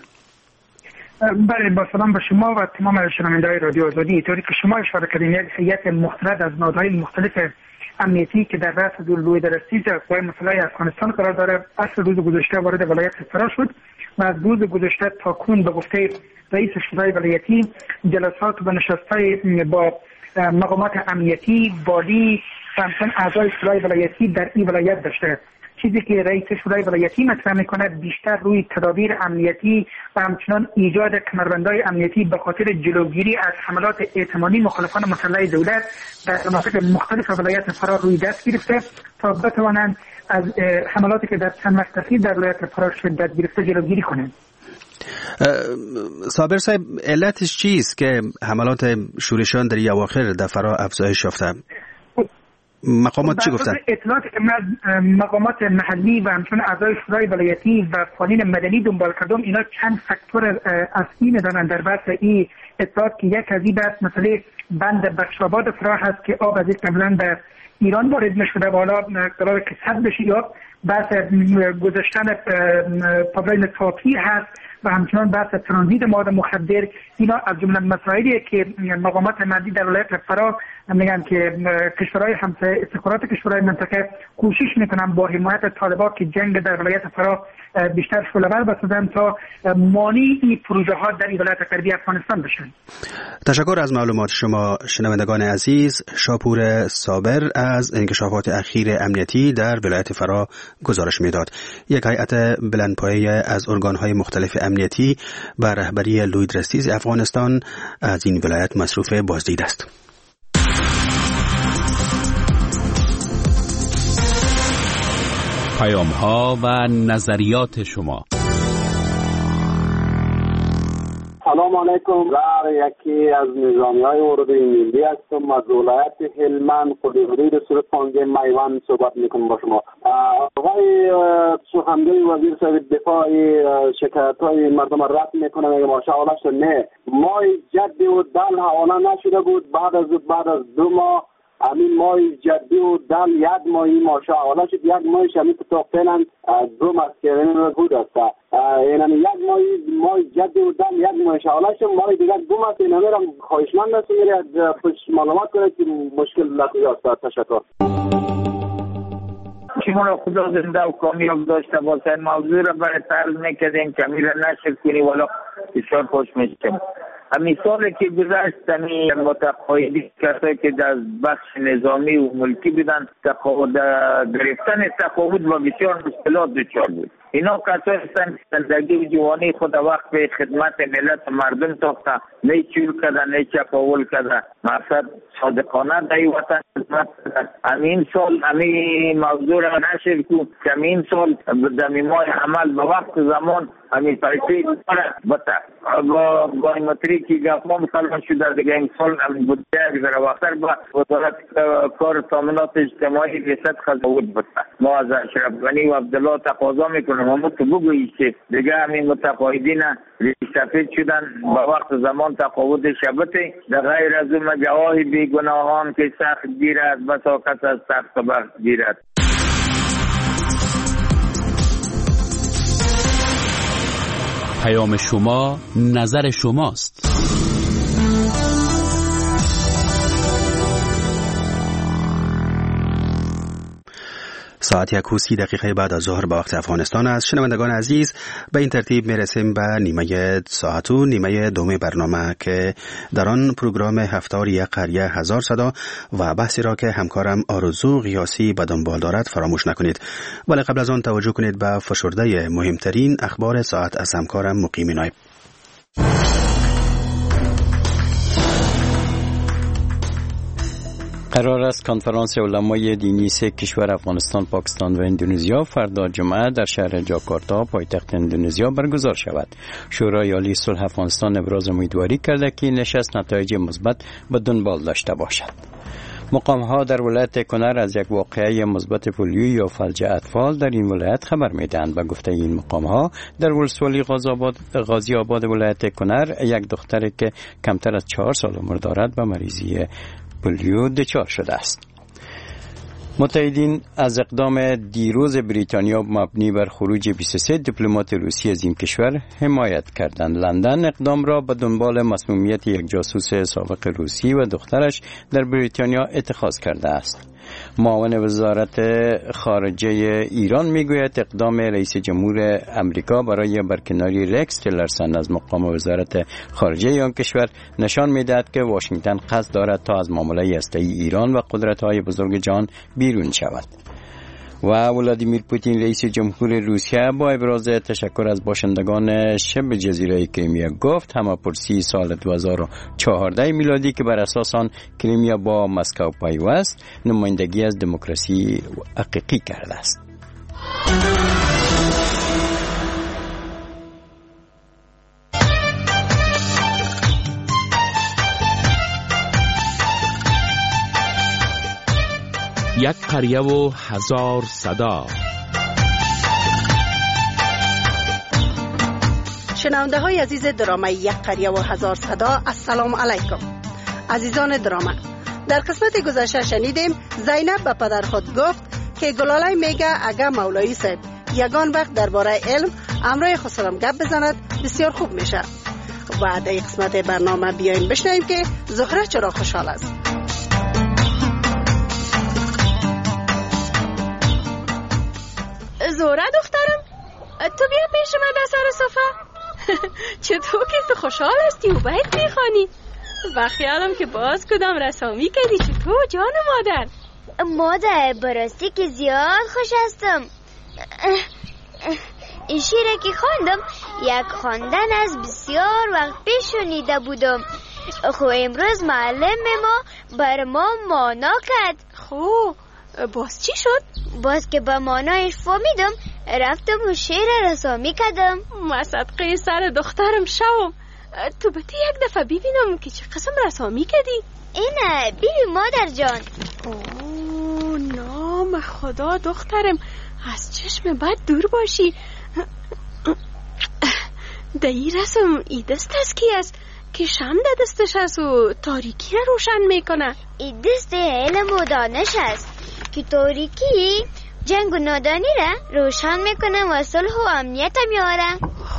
بله، با سلام به شما و تمام شنوندگان رادیو آزادی. طوری که شما اشاره کردین، یک هیئت مختلط از نهادهای مختلف امنیتی که در رأس رویداد رسید قوای مسلح افغانستان قرار داره، اصل روز گذشته وارد ولایت فرا شد و از روز گذشته تا کنون به گفته رئیس شورای ولایتی جلسات و نشست‌های با مقامات امنیتی، والی و همچنین اعضای شورای ولایتی در این ولایت داشته. چیزی که رئیس شورای ولایتی مطرح میکنه بیشتر روی تدابیر امنیتی و همچنان ایجاد کمربندهای امنیتی به خاطر جلوگیری از حملات احتمالی مخالفان مسلح دولت در مناطق مختلف ولایت فرا روی دست گرفته تا بتوانند از حملاتی که در چند وقت اخیر در ولایت فرا شدت گرفته جلوگیری کنند. صابر صاحب، علتش چیست که حملات شورشیان در این اواخر در فرا افزایش یافته؟ مقامات چی گفتن؟ اطلاعاتی که من مقامات محلی و همچنین اعضای شورای ولایتی و فعالین مدنی دنبال کردم، اینا چند فاکتور اصلی میدانند در بحث این اطلاعات که یک از این بحث مسئله بند بخشاباد فرا هست که آب از این قبلا در ایران وارد میشده و حالا قرار که سد بشه، یا بحث گذاشتن پایپلاین تاپی هست و همچنان بحث ترانزیت مواد مخدر. اینا از جمله مسائلیه که مقامات محلی در ولایت فرا میگن که کشورهای همسایه استخبارات کشورهای منطقه کوشش میکنن با حمایت طالبان که جنگ در ولایت فرا بیشتر شعله‌ور بسازن تا مانع این پروژه ها در ولایت غربی افغانستان بشن. تشکر از معلومات شما شنوندگان عزیز. شاپور صابر از انکشافات اخیر امنیتی در ولایت فرا گزارش میداد. یک هیئت بلندپایه از ارگان‌های مختلف امنیتی و رهبری لوید رستیز افغانستان از این ولایت مصروف بازدید است. پیام ها و نظریات شما. سلام علیکم. در یکی از نظامی های اردوی ملی هستم از ولایت هلمند خودروی رسول پانگه میوان صحبت میکنم با شما. آقای سخنگوی وزیر صاحب دفاع شکایت های مردم رد میکنه، میگه ماشاءالله شد. نه، مای جدی و دل حواله نشده بود. بعد از بعد از دو ماه همین مای جدی و دل یک ماهی ماشاءالله شد. یک ماهیش همین تا فعلا دو مسکرین رو بود است. یعنی یک ماهی مای جدی و دل یک ماهیش حالا شد. ماهی دیگر دو ماه اینا میرم خواهشمند هستم میره از خوش معلومات کنه که مشکل لکوی است. تشکر. شما را خدا زنده و کامیاب داشته باشد. موضوع را برای طرز میکردیم که میره نشر کنی ولی بسیار خوش میشتیم. همین سالی که گذشت همین متقاعدی کسایی که در بخش نظامی و ملکی بودن تقاعد گرفتن تقاعد و بسیار مشکلات دچار بود. اینا کسایی هستند که زندگی و جوانی خود وقت به خدمت ملت مردم تاختن، نه چور کردن نه چپاول کردن، مقصد صادقانه در این وطن خدمت کردن. همین سال همین موضوع را نشر کن که همین سال در ماه عمل به وقت زمان همین پیسی بطه با بایمتری که گفت ما مسلمان شده دیگه این سال همین بوده یک ذره وقتر با وزارت کار تامینات اجتماعی رسد خزاود بطه. ما از اشرف غنی و عبدالله تقاضا میکنم همون تو بگویی که دیگه همین متقاعدین ریشتفید شدن با وقت زمان تقاعد شبته در غیر از اون جواه بیگناهان که سخت گیرد بسا کس از سخت بخت گیرد. پیام شما نظر شماست. ساعت یک و سی دقیقه بعد از ظهر به وقت افغانستان است. شنوندگان عزیز، به این ترتیب میرسیم به نیمه ساعت و نیمه دوم برنامه که در آن پروگرام هفتار یک قریه هزار صدا و بحثی را که همکارم آرزو قیاسی به دنبال دارد فراموش نکنید. ولی قبل از آن توجه کنید به فشرده مهمترین اخبار ساعت از همکارم مقیم نایب. قرار است کنفرانس علمای دینی سه کشور افغانستان، پاکستان و اندونزیا فردا جمعه در شهر جاکارتا پایتخت اندونزیا برگزار شود. شورای عالی صلح افغانستان ابراز امیدواری کرده که نشست نتایج مثبت به دنبال داشته باشد. مقام‌ها در ولایت کنر از یک واقعه مثبت پولیو یا فلج اطفال در این ولایت خبر می‌دهند. به گفته این مقام‌ها در ولسوالی غازی آباد ولایت کنر یک دختر که کمتر از چهار سال عمر دارد به مریضی پولیو دچار شده است. متحدین از اقدام دیروز بریتانیا مبنی بر خروج بیست و سه دیپلمات روسی از این کشور حمایت کردند. لندن اقدام را به دنبال مسمومیت یک جاسوس سابق روسی و دخترش در بریتانیا اتخاذ کرده است. معاون وزارت خارجه ایران میگوید اقدام رئیس جمهور امریکا برای برکناری رکس تیلرسن از مقام وزارت خارجه آن کشور نشان میدهد که واشنگتن قصد دارد تا از معامله هسته‌ای ایران و قدرت‌های بزرگ جهان بیرون شود. و ولادیمیر پوتین رئیس جمهور روسیه با ابراز تشکر از باشندگان شبه جزیره کریمیا گفت همه‌پرسی سال دو هزار و چهارده میلادی که بر اساس آن کریمیا با مسکو پیوست نمایندگی از دموکراسی حقیقی کرده است. یک قریه و هزار صدا. شنونده های عزیز درامه یک قریه و هزار صدا، السلام علیکم. عزیزان درامه، در قسمت گذشته شنیدیم زینب به پدر خود گفت که گلاله میگه اگه مولایی صاحب یگان وقت درباره علم امرای خسرم گپ بزند بسیار خوب میشه. و در این قسمت برنامه بیاین بشنویم که زهره چرا خوشحال است. زهره دخترم، تو بیا پیش من در سر صفحه. چطور که تو خوشحال هستی و بیت میخوانی؟ و خیالم که باز کدام رسامی کردی. چطور جان مادر؟ مادر براستی که زیاد خوش هستم. این شیره که خواندم یک خواندن از بسیار وقت پیش شنیده بودم. خو امروز معلم ما بر ما مانا کرد. خو باز چی شد؟ باز که به مانایش فهمیدم رفتم و شعر رسامی کردم. ما صدقه سر دخترم شوم. تو بتی یک دفعه ببینم که چه قسم رسامی کردی. اینه ببین مادر جان. اوه نام خدا دخترم، از چشم بد دور باشی. دایی رسم ای دست از کی است که شم ده دستش است و تاریکی را روشن میکنه؟ ای دست علم و دانش است که تاریکی جنگ و نادانی را روشن میکنه و صلح و امنیت میاره.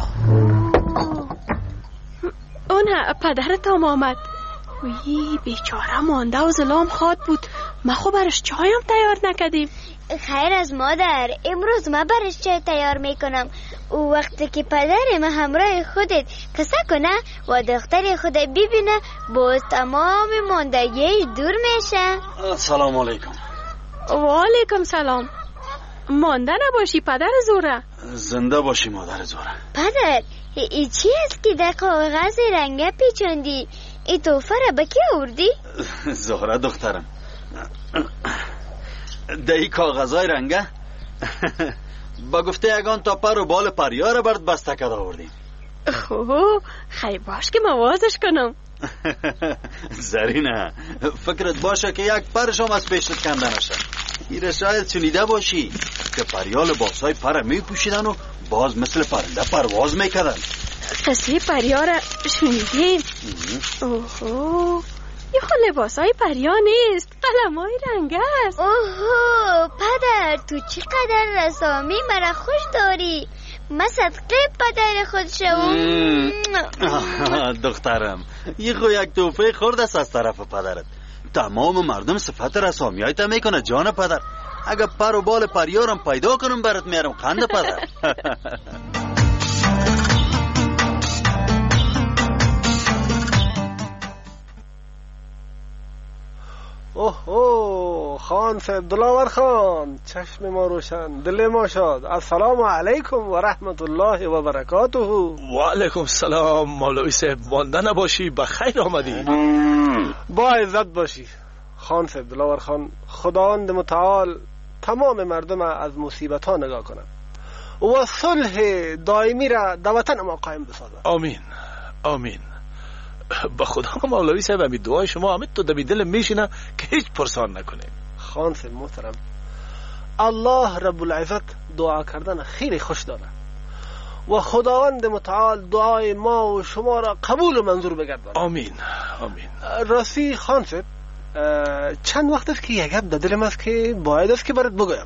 اون پدرتم آمد. وی بیچاره مانده و ظلام خواد بود. ما خو برش چایم تیار نکردیم. خیر از مادر، امروز ما برش چای تیار میکنم. و وقتی که پدر ما همراه خودت کسا کنه و دختر خودت ببینه باز تمام ماندگی دور میشه. سلام علیکم. و علیکم سلام. مانده نباشی پدر زهره. زنده باشی مادر زهره. پدر ای چی است که در کاغذ رنگه پیچوندی؟ ای توفه را به کی آوردی؟ زهره دخترم، در ای کاغذهای رنگه با گفته یگان تا پر و بال پریار برد بسته کده آوردیم. خوب خیلی باش که موازش کنم. زرینه، فکرت باشه که یک پرشم از پیشت کنده نشه. ایره شاید شنیده باشی که پریال لباسای پر می پوشیدن و باز مثل پرنده پرواز میکردن. قصه پریار شنیدین؟ اوهو یه خود لباسای پریا نیست، قلمای رنگ است. اوهو پدر تو چقدر رسامی مرا خوش داری. من صدقه پدر خود شوم. دخترم یه خو یک توفه خورد است از طرف پدرت. تمام مردم صفت رسامی های تا میکنه جان پدر. اگه پر و بال پریارم پیدا کنم برات میارم خنده پدر. اوه اوه خان صاحب، دلاور خان، چشم ما روشن، دل ما شاد. السلام علیکم و رحمت الله و برکاته. و علیکم السلام مولوی صاحب، مانده نباشی، بخیر آمدی. با عزت باشی خان صاحب، دلاور خان. خداوند متعال تمام مردم از مصیبت ها نگاه کنه و صلح دائمی را در وطن ما قائم بسازه. آمین آمین. با خدا مولوی صاحب، همین دعای شما همین تو دمی دل میشینه که هیچ پرسان نکنه. خان صاحب محترم، الله رب العزت دعا کردن خیلی خوش داره و خداوند متعال دعای ما و شما را قبول و منظور بگردانه. آمین آمین. راستی خان صاحب، چند وقت است که یک گپ در دلم است که باید است که برات بگویم.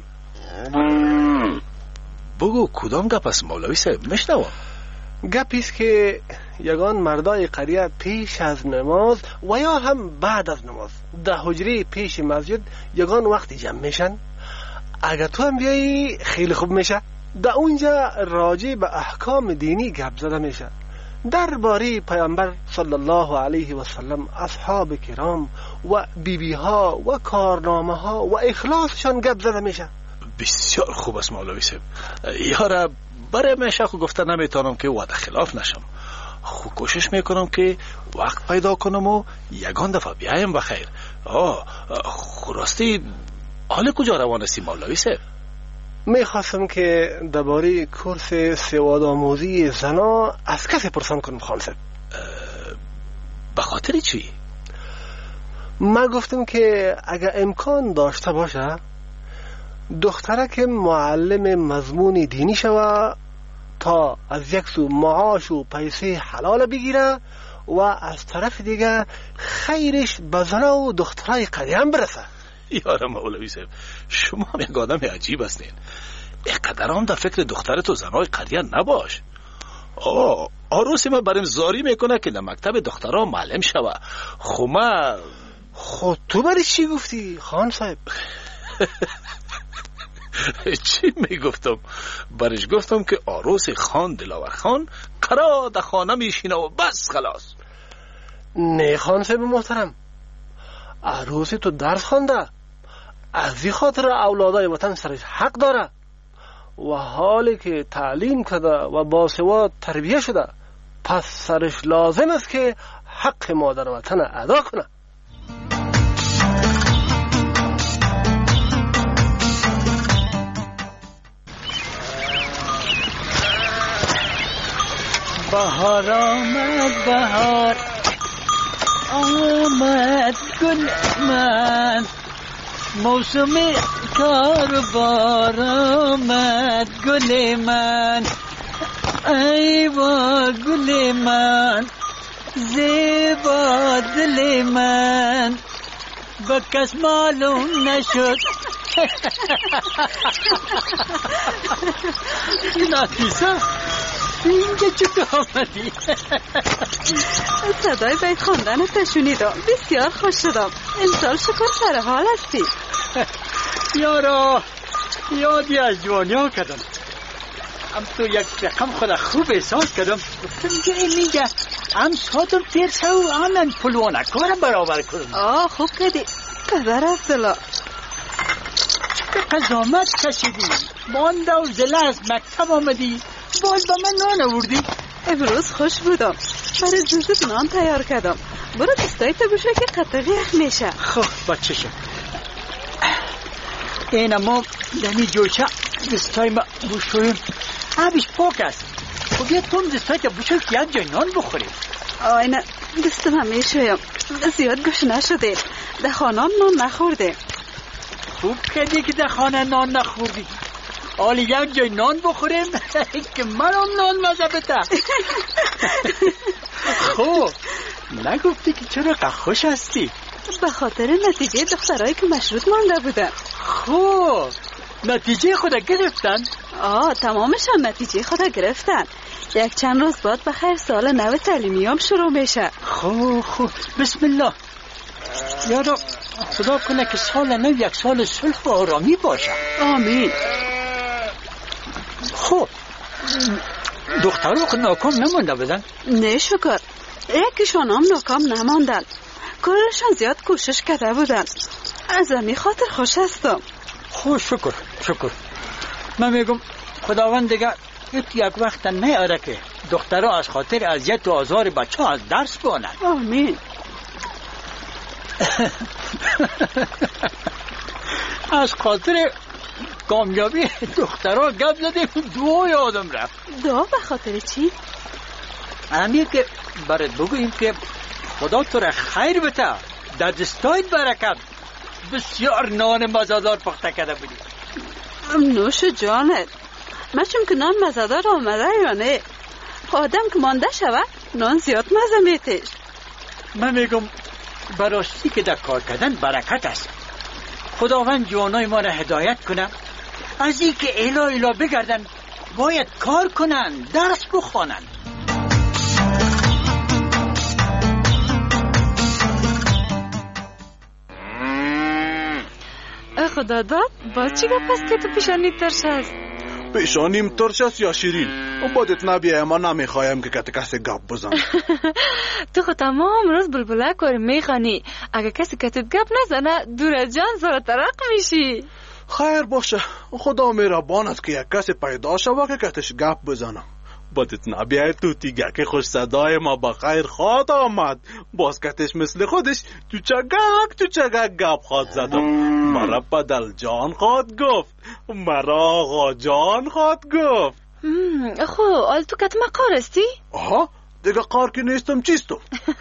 بگو کدام گپ است مولوی صاحب؟ میشنوم. گپی است که یگان مردای قریه پیش از نماز و یا هم بعد از نماز در حجره پیش مسجد یگان وقتی جمع میشن. اگر تو هم بیایی خیلی خوب میشه. در اونجا راجع به احکام دینی گپ زده میشه، درباره پیامبر صلی الله علیه و سلم، اصحاب کرام و بیبی ها و کارنامه ها و اخلاصشان گپ زده میشه. بسیار خوب است مولوی صاحب. یارا برای میشه خو گفته نمیتونم که وعده خلاف نشم. خو کوشش میکنم که وقت پیدا کنم و یگان دفعه بیایم بخیر. آه خو راستی حال کجا روان هستی مولوی صاحب؟ میخواستم که درباره کورس سواد آموزی زنا از کسی پرسان کنم خان صاحب. به خاطر چی؟ من گفتم که اگر امکان داشته باشه دختره که معلم مضمون دینی شوه تا از یک سو معاش و پیسه حلال بگیره و از طرف دیگه خیرش به زنا و دخترای قریه هم برسه. یارم مولوی صاحب، شما هم یک آدم عجیب هستین. اینقدر هم در فکر دخترت و زنای قریه نباش. آه عروسی ما بریم زاری میکنه که در مکتب دخترها معلم شوه. خو ما خود تو برای چی گفتی خان صاحب؟ چی میگفتم؟ برش گفتم که عروس خان دلاور خان قرار در خانه میشینه و بس خلاص. نه خان صاحب محترم، عروس تو درس خونده، از این خاطر اولادای وطن سرش حق داره و حالی که تعلیم کرده و باسواد تربیه شده، پس سرش لازم است که حق مادر وطن ادا کنه. بهار آمد، بهار آمد، گل من موسم کار بار آمد، گل من ای با گل من زیبا دل من با کس معلوم نشد. نفیسه اینجا چطور آمدی؟ صدای بیت خواندن تشونیدم، بسیار خوش شدم. امسال شکر سر حال هستی. یارا یادی از جوانی ها کردم، هم تو یک رقم خود خوب احساس کردم. گفتم که این میگه هم ساتم تیر سو آمن پلوانه کارم برابر کنم. آه خوب کردی پدر عبدالله. به قضامت کشیدی، مانده و زله از مکتب آمدی، باز با من نان آوردی. امروز خوش بودم، برای زوزت نان تیار کردم. برو دستای تو بشه که قطعی یخ میشه. خب بچه شد این اما دمی جوچه دستای ما بوشویم، آبش پاک است. خب یه توم دستای که بوشوی که یک جای نان بخوریم. آینه دستم همه شویم، زیاد گوش نشده، در خانه نان نخورده. خوب کردی که در خانه نان نخوردی. حالی یک جای نان بخوریم که من هم نان مزه بده. خب نگفتی که چرا خوش هستی؟ به خاطر نتیجه دخترایی که مشروط مانده بودن. خب نتیجه خود گرفتن؟ آه تمامشان نتیجه خدا گرفتن. یک چند روز بعد بخیر سال نو تعلیمی هم شروع میشه. خوب خوب بسم الله. یارو خدا کنه که سال نو یک سال صلح و آرامی باشه. آمین. خوب دخترها خود ناکام نمانده بدن؟ نه شکر، یکیشان هم ناکام نماندن. کلشان زیاد کوشش کرده بودن. از امی خاطر خوش هستم. خوب شکر شکر. من میگم خداوند دیگه یک وقت نیاره که دخترها از خاطر اذیت و آزار بچه ها از درس بانن. آمین. از خاطر کامیابی دخترها گپ زدیم دعا یادم رفت. دعا به خاطر چی؟ امیر که برات بگوییم که خدا تو را خیر بده، در دستایت برکت. بسیار نان مزه‌دار پخته کرده بودی. نوش جانت. من چون که نان مزه‌دار آمده یا نه، آدم که مانده شوه نان زیاد مزه میتش. من میگم براستی که در کار کردن برکت است. خداوند جوانای ما را هدایت کنه از این که الا الا بگردن، باید کار کنن، درس بخوانن. خدا داد باز چی گپ است که تو پیشانی ترش است؟ پیشانیم ترش است یا شیرین؟ بادت نبیه ما نمیخوایم که کت کسی گپ بزن. تو خود تمام روز بلبله کاری میخوانی، اگه کسی کتت گپ نزنه دور از جان زور ترق میشی. خیر باشه، خدا مهربان است که یک کسی پیدا شوه که کتش گپ بزنه. بادت نبیه تو تیگه که خوش صدای ما بخیر خواد آمد. باز کتش مثل خودش تو چگک تو چگک گپ خواد زدم. مرا پدل جان خواد گفت، مرا آقا جان خواد گفت. خو آل تو کت ما قار استی؟ آها دیگه قار که نیستم چیستم.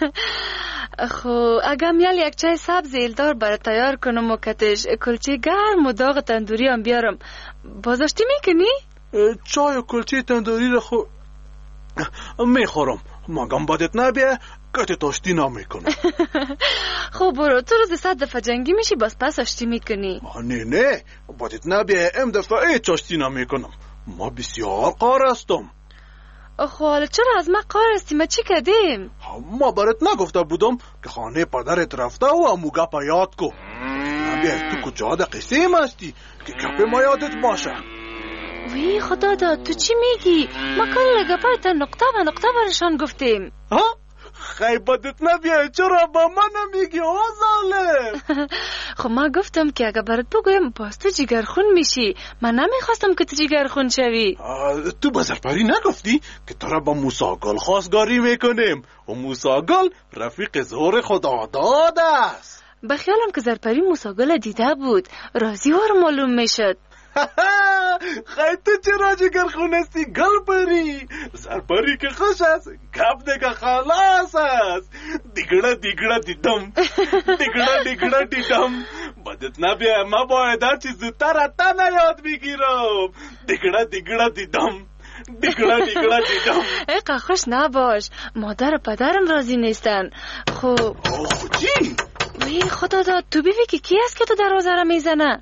خو اگه میال یک چای سبز ایلدار برای تیار کنم و کتش کلچه گرم و داغ تندوری هم بیارم، بازاشتی میکنی؟ چای و کلچه تندوری رو خو میخورم، مگم بدت نبیه کتی تاشتی نمیکنم. خب برو، تو روز صد دفعه جنگی میشی باز پس آشتی میکنی. نه نه بدت نبیه ام دفعه ای چاشتی نمیکنم، ما بسیار قار هستم. خب حالا چرا از ما قار هستی؟ ما چی کردیم؟ ما برات نگفته بودم که خانه پدرت رفته و امو گپ یاد کو. نبیه تو کجا ده قصه ام هستی که گپ ما یادت باشه. وی خدا داد تو چی میگی؟ ما کل گپایت نقطه به نقطه برشان گفتیم. ها؟ خیبتت نبیه چرا با من نمیگی آ ظالم؟ خب ما گفتم که اگه برات بگویم باز تو جگرخون میشی. من نمیخواستم که تو جگرخون شوی. تو به زرپری نگفتی که تو را با موساگل خواستگاری میکنیم و موساگل رفیق زور خدا داد است. بخیالم که زرپری موساگل دیده بود، راضی وار معلوم میشد. خیلی تو چرا جگر خونستی گل پری؟ زرپری که خوش است گپ دیگه خلاص است. دیگره دیگره دیدم دیگره دیگره دیدم. بدت نبیه ما باید هر چی زودتر حتی نیاد بگیرم. دیگره دیگره دیدم دیگره دیگره دیدم. ایقا خوش نباش، مادر و پدرم راضی نیستن. خب خب چی؟ وی خدا داد تو بیوی که کی است که تو دروازه را میزنه؟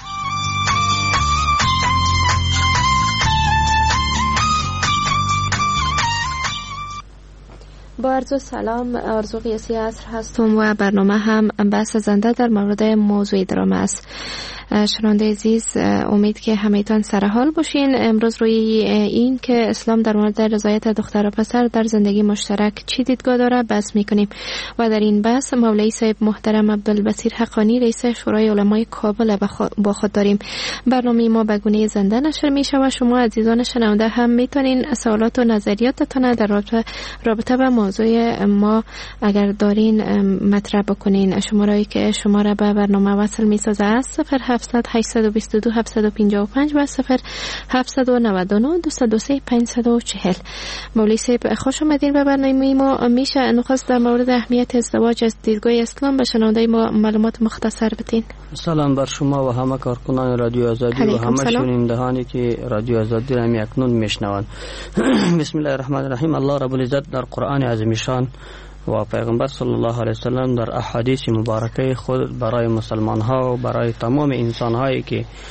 با عرض سلام، آرزو قیاسی عصر هستم و برنامه هم بحث زنده در مورد موضوع درام است. شنونده عزیز، امید که همه‌تان سر حال باشین. امروز روی این که اسلام در مورد رضایت دختر و پسر در زندگی مشترک چی دیدگاه داره بحث میکنیم و در این بحث مولوی صاحب محترم عبدالبصیر حقانی رئیس شورای علمای کابل با خود داریم. برنامه ما به گونه زنده نشر میشه و شما عزیزان شنونده هم میتونین سوالات و نظریاتتون در رابطه رابطه با موضوع ما اگر دارین مطرح بکنین. شماره‌ای که شما را به برنامه وصل میسازه است صفر هفتصد هشتصد و بیست و دو هفتصد و پنجاه و پنج و صفر هفتصد و نود و نه دویست و دو سه پانصد و چهل. مولوی صاحب خوش آمدین به برنامه ما. میشه نخست در مورد اهمیت ازدواج از دیدگاه اسلام به شنونده ما معلومات مختصر بدین؟ سلام بر شما و همه کارکنان رادیو آزادی و همه شنوندگانی که رادیو آزادی را اکنون میشنوند. بسم الله الرحمن الرحیم. الله رب العزت در قرآن عظیم شان و پیغمبر صلی الله علیه وسلم در احادیث مبارکه خود برای مسلمان ها و برای تمام انسان هایی که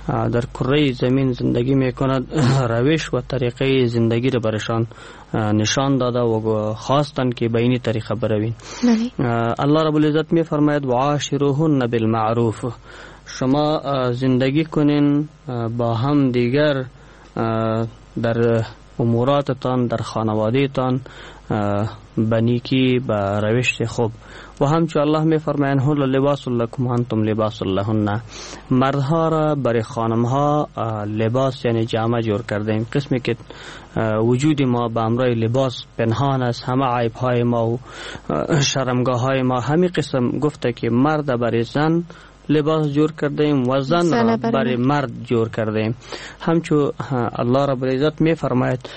در کره زمین زندگی میکند روش و طریقه زندگی را برشان نشان داده و خواستند که به این طریقه بروین. الله رب العزت می فرماید وعاشروهن بالمعروف، شما زندگی کنین با هم دیگر در اموراتتان، در خانوادهتان به نیکی، به روش خوب. و همچون الله می فرماین هن لباس لکم انتم لباس لهن، مردها را برای خانمها لباس یعنی جامه جور کرده ایم. قسمی که وجود ما به امرای لباس پنهان است، همه عیب های ما و شرمگاه های ما همین قسم گفته که مرد برای زن لباس جور کرده ایم و زن را برای مرد جور کرده ایم. همچون الله رب العزت می فرماید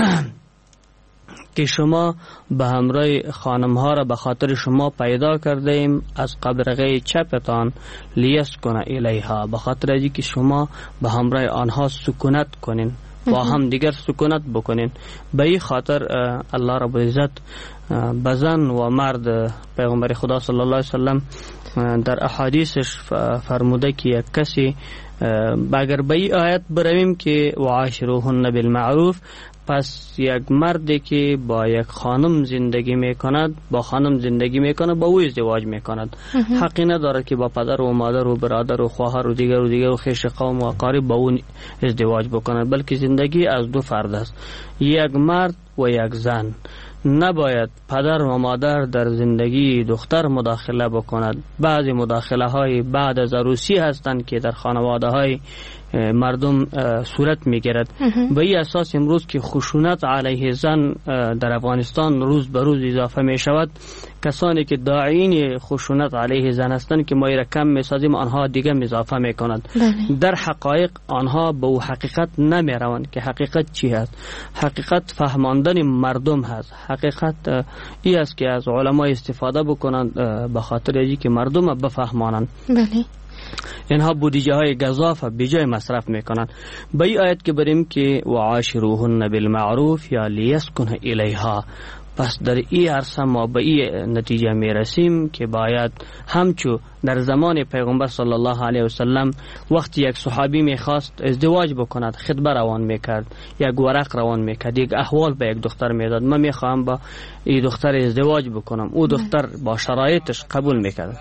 که شما به همراه خانم ها را به خاطر شما پیدا کرده ایم از قبرغه چپتان لیسکن الیها، به خاطر اینکه که شما به همراه آنها سکونت کنین، با هم دیگر سکونت بکنین. به این خاطر الله رب العزت به زن و مرد پیغمبر خدا صلی الله علیه وسلم در احادیثش فرموده که یک کسی اگر به این آیت برویم که وعاشروهن بالمعروف، پس یک مردی که با یک خانم زندگی میکند، با خانم زندگی میکند، با او ازدواج میکند، حقی ندارد که با پدر و مادر و برادر و خواهر و دیگر و دیگر و خویش قوم و اقارب با اون ازدواج بکند، بلکه زندگی از دو فرد است، یک مرد و یک زن. نباید پدر و مادر در زندگی دختر مداخله بکند. بعضی مداخله های بعد از عروسی هستند که در خانواده های مردم صورت میگیرد. به این اساس امروز که خشونت علیه زن در افغانستان روز به روز اضافه می شود، کسانی که داعین خشونت علیه زن هستند که ما را کم می سازیم، آنها دیگه اضافه می کنند. در حقایق آنها به او حقیقت نمی روند که حقیقت چی هست. حقیقت فهماندن مردم هست. حقیقت ای است که از علما استفاده بکنند به خاطر اینکه که مردم بفهمانند. بله. اینها بودجه های گزاف بجای مصرف میکنند. به این آیت که بریم که وعاشروهن بالمعروف یا لیسکن الیها، پس در این عرصه ما به این نتیجه میرسیم که باید همچو در زمان پیغمبر صلی الله علیه وسلم وقتی یک صحابی میخواست ازدواج بکند، خطبه روان میکرد، یک ورق روان میکرد، یک احوال به یک دختر میداد، من میخوام با این دختر ازدواج بکنم، او دختر با شرایطش قبول میکرد.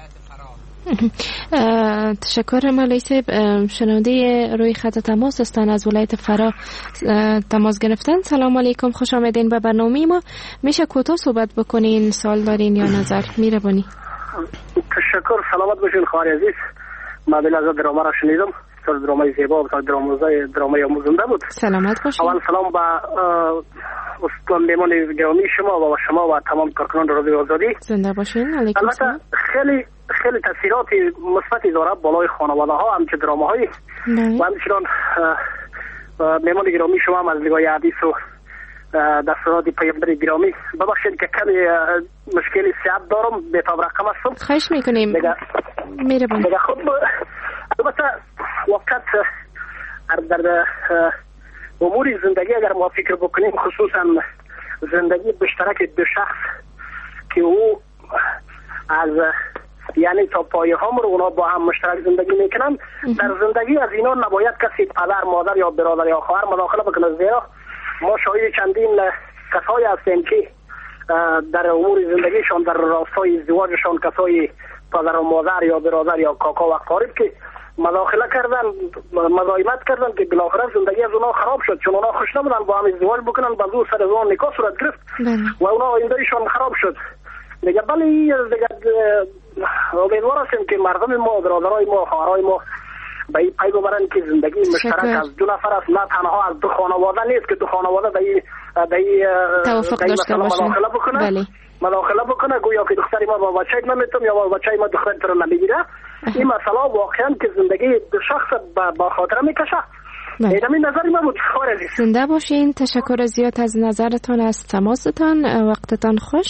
تشکر مولوی صاحب. شنونده روی خط تماس هستند از ولایت فرا تماس گرفتن. سلام علیکم، خوش آمدین به برنامه ما. میشه کوتاه صحبت بکنین، سوال دارین یا نظر؟ میربانی. تشکر، سلامت باشین خواهر عزیز. من بلازا درامه را شنیدم، سر درامه زیبا و درامه درامه آموزنده بود. سلامت باشین. اول سلام به استاد میمان گرامی شما و شما و تمام کارکنان رادیو آزادی. زنده باشین. علیکم السلام. خیلی خیلی تاثیرات مثبتی داره بالای خانواده ها، همچه درامه های و همچنان میمان گرامی شما هم از نگاه حدیث و دستورات پیامبر گرامی. ببخشید که کمی مشکلی صحت دارم، بی‌تاب رقم هستم. خواهش میکنیم. میره بان. خب البته وقت در امور زندگی اگر ما فکر بکنیم، خصوصا زندگی مشترک دو شخص که او از یعنی تا پایه هم رو اونا با هم مشترک زندگی میکنن، در زندگی از اینا نباید کسی پدر، مادر یا برادر یا خواهر مداخله بکنه، زیرا ما شاهد چندین کسایی هستیم که در امور زندگیشان در راستای ازدواجشان کسای پدر و مادر یا برادر یا کاکا و اقارب که مداخله کردن، مزاحمت کردن که بالاخره زندگی از اونا خراب شد، چون اونا خوش نبودن با هم ازدواج بکنن، بعد او سر از اون نکاح صورت گرفت و اونا آیندهشان خراب شد. دیگه بله دیگه امیدوار هستیم که مردم ما، برادرای ما، خواهرای ما به این پی ببرن که زندگی مشترک از دو نفر است، نه تنها از دو خانواده نیست که دو خانواده به این توافق داشته باشن. مداخله بکنه بله. مداخله بکنه گویا که دختری ما با بچه نمیتونم یا با بچه ما دختر تو نمیگیره. این مسئله واقعا که زندگی دو شخص با خاطر میکشه. این نظری ما بود. زنده باشین. تشکر زیاد از نظرتان، از تماستان، وقتتان خوش.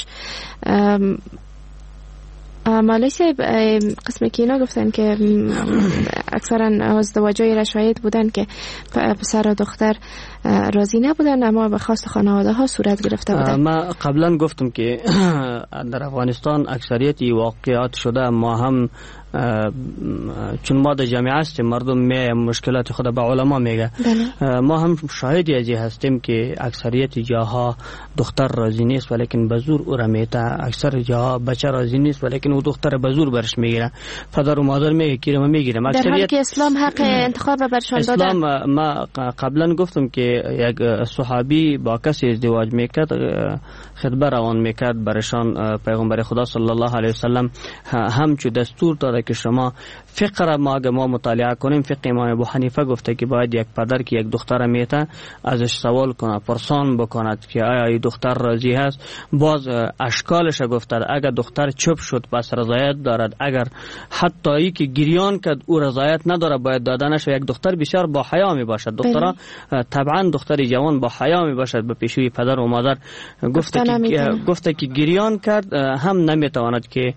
مولوی صاحب قسمی که اینا گفتن که اکثرا ازدواجای را شاهد بودن که پسر و دختر راضی نبودن، اما به خواست خانواده ها صورت گرفته بودن. ما قبلا گفتم که در افغانستان اکثریتی واقعات شده، ما هم چون ما در جامعه هستیم، مردم می مشکلات خود به علما میگه، ما هم شاهدی از این هستیم که اکثریت جاها دختر راضی نیست ولیکن به زور او را میته، اکثر جاها بچه راضی نیست ولیکن او دختر به زور برش میگیره، پدر و مادر میگه که ما میگیرم. در حالی که اسلام حق انتخاب برشان داده. اسلام ما قبلا گفتم که یک صحابی با کسی ازدواج میکرد، خطبه روان میکرد برشان، پیغمبر خدا صلی الله علیه وسلم همچو دستور داده که شما فقه را ما اگه ما مطالعه کنیم، فقه امام ابو حنیفه گفته که باید یک پدر که یک دختر میته ازش سوال کنه، پرسان بکند که آیا این دختر راضی هست. باز اشکالش گفته اگر دختر چوب شد پس رضایت دارد، اگر حتی ای که گریان کرد او رضایت نداره باید دادنش. یک دختر بسیار با حیا می باشد، دخترها طبعا دختر جوان با حیا می باشد به پیشوی پدر و مادر. گفته که گفته که گریان کرد هم نمیتواند که.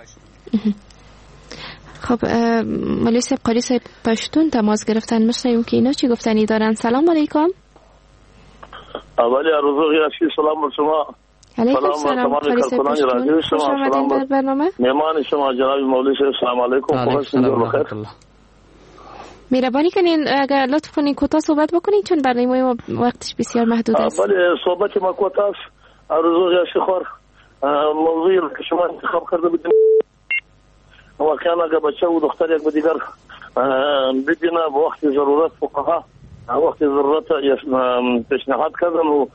خب مولوی صاحب قاری صاحب پشتون تماس گرفتن، میشنویم که اینا چی گفتنی دارن. سلام علیکم. اولی روزی هستی، سلام بر شما. علیکم سلام قاری صاحب پشتون، خوش آمدین در برنامه. مهمان شما جناب مولوی صاحب، سلام علیکم. علیکم سلام و رحمت الله. مهربانی کنین اگر لطف کنین کوتاه صحبت بکنین چون برنامه ما وقتش بسیار محدود است. بله صحبت ما کوتاه است. روزی هستی خور موضوعی که شما انتخاب کرده بودین واقعا اگر بچه و دختر یک به دیگر ببینه به وقت ضرورت فقها وقت ضرورت پیشنهاد کردن و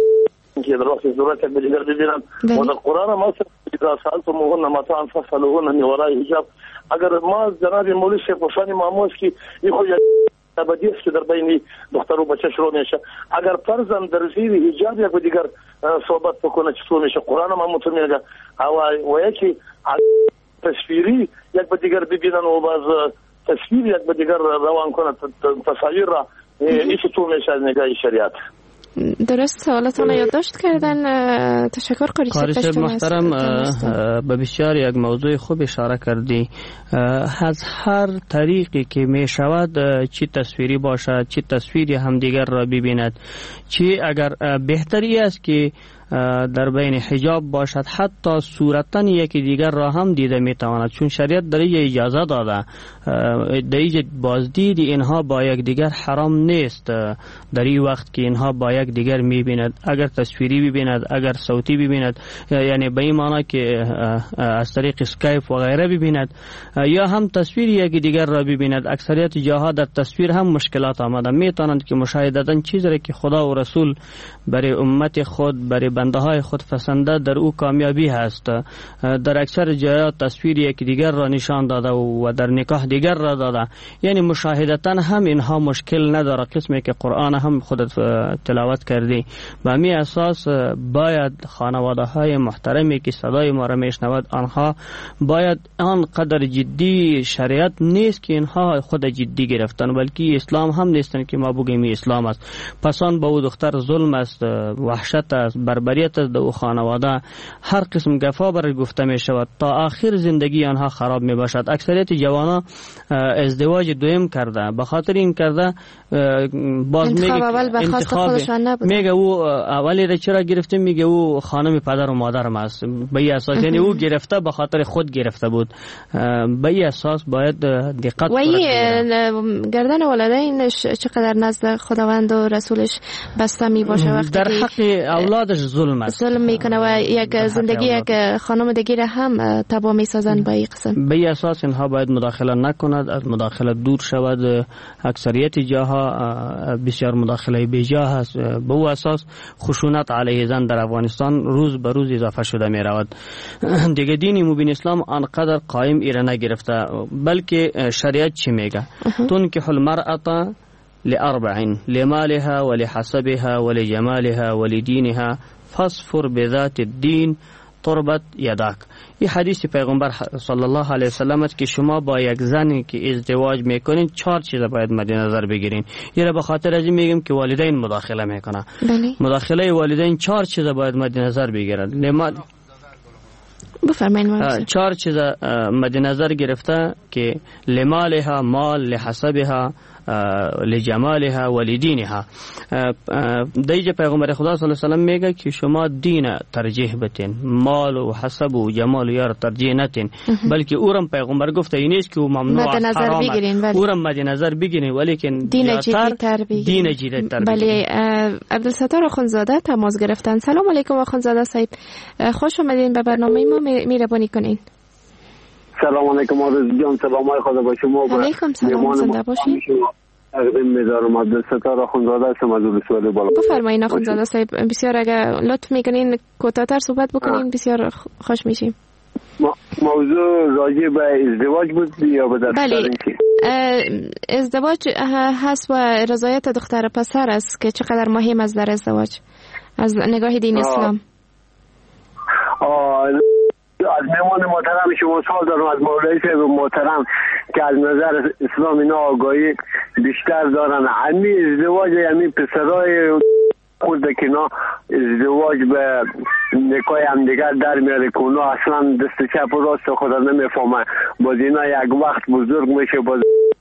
که در وقت ضرورت یک به دیگر ببینن و در قرآن ما اذا سألتموهن متاعا فاسألوهن من وراء حجاب. اگر ما جناب مولوی صاحب پرسانی معمول کی این خود ابدی است که در بین دختر و بچه شروع میشه. اگر فرضاً در زیر حجاب یک به دیگر صحبت بکنه چطور میشه؟ قرآن ما متمیگه و یکی تصویری یک به دیگر ببینن و باز تصویر یک به دیگر روان کنه تصاویر را این چطور میشه از نگاه شریعت؟ درست سوالتون رو یادداشت کردن. تشکر قاری صاحب محترم. به بسیار یک موضوع خوب اشاره کردی. از هر طریقی که می شود چی تصویری باشد چی تصویری همدیگر را ببیند، چی اگر بهتری است که در بین حجاب باشد حتی صورتن یکی دیگر را هم دیده میتواند، چون شریعت در این اجازه داده. در این بازدید اینها با یک دیگر حرام نیست در این وقت که اینها با یک دیگر میبیند، اگر تصویری ببیند اگر صوتی ببیند، یعنی به این معنی که از طریق اسکایپ و غیره ببیند یا هم تصویر یکی دیگر را ببیند. اکثریت جاها در تصویر هم مشکلات آمده، میتونند که مشاهدتاً چیزی را که خدا و رسول برای امت خود برای بنده های خود پسنده در او کامیابی هست. در اکثر جایات تصویر یک دیگر را نشان داده و در نکاح دیگر را داده، یعنی مشاهدتاً هم اینها مشکل نداره. قسمی که قرآن هم خودت تلاوت کردی، به می اساس باید خانواده های محترمی که صدای ما را میشنود آنها باید آنقدر جدی، شریعت نیست که اینها خود جدی گرفتن بلکه اسلام هم نیستن که ما بگیم اسلام است. پس آن به او دختر ظلم است، وحشت است، بربریت است. در خانواده هر قسم گفا برای گفته می شود تا آخر زندگی آنها خراب می باشد. اکثریت جوانا ازدواج دویم کرده، به خاطر این کرده باز میگه انتخاب میگه او اولی را چرا گرفته، میگه او خانم پدر و مادرم است. به این اساس یعنی او گرفته به خاطر خود گرفته بود. به این اساس باید دقت و این گردن والدینش چقدر نزد خداوند و رسولش بسته می باشه وقتی در حق اولادش ظلم است، ظلم میکنه و یک زندگی یک خانم دیگه هم تباه میسازن. به این قسم به این اساس اینها باید مداخله نکند، از مداخله دور شود. اکثریت جاها بسیار مداخله بیجا هست. به او اساس خشونت علیه زن در افغانستان روز به روز اضافه شده می رود. دیگه دین مبین اسلام آنقدر قائم ایره نگرفته، بلکه شریعت چی میگه؟ تنکح المرأة لأربع لمالها ولحسبها ولجمالها ولدينها فاصفر بذات الدين تربت یداک. این حدیث پیغمبر صلی الله علیه وسلم است که شما با یک زنی که ازدواج میکنین چهار چیز باید مد نظر بگیرین. یه به خاطر از این میگم که والدین مداخله میکنه. مداخله والدین چهار چیز باید مد نظر بگیرن. بفرمایید. چهار چیز مد نظر گرفته که لمالها مال، لحسبها، لجمالها و لدینها. دیگه پیغمبر خدا صلی الله علیه و سلم میگه که شما دین ترجیح بتین، مال و حسب و جمال یار ترجیح نتین، بلکه اورم پیغمبر گفته این نیست که ممنوع است، حرام است، اورم مد نظر بگیرین، ولیکن دین جدیدتر بگیرین. دین جدیدتر. بله. عبدالستار آخوندزاده تماس گرفتن. سلام علیکم آخوندزاده صاحب، خوش آمدین به برنامه ما، مهربانی کنین. سلام علیکم آرزو جان، سلام های خدا با شما. علیکم سلام، زنده باشین. تقدیم می‌دارم. عبدالستار آخوندزاده هستم از ولسوالی بالا. بفرمایید آخوندزاده صاحب، بسیار اگر لطف میکنین کوتاه‌تر صحبت بکنین بسیار خوش میشیم. موضوع راجع به ازدواج بود یا به دست بله. ازدواج هست و رضایت دختر پسر است که چقدر مهم است در ازدواج از نگاه دین اسلام. آه از میمان محترم شما سوال دارم از مولوی صاحب محترم که از نظر اسلام اینا آگاهی بیشتر دارن. همین ازدواج همین پسرای خود که اینا ازدواج به نکاح هم دیگر در میاره که اونا اصلا دست چپ و راست خدا نمیفهمه، باز اینا یک وقت بزرگ میشه، باز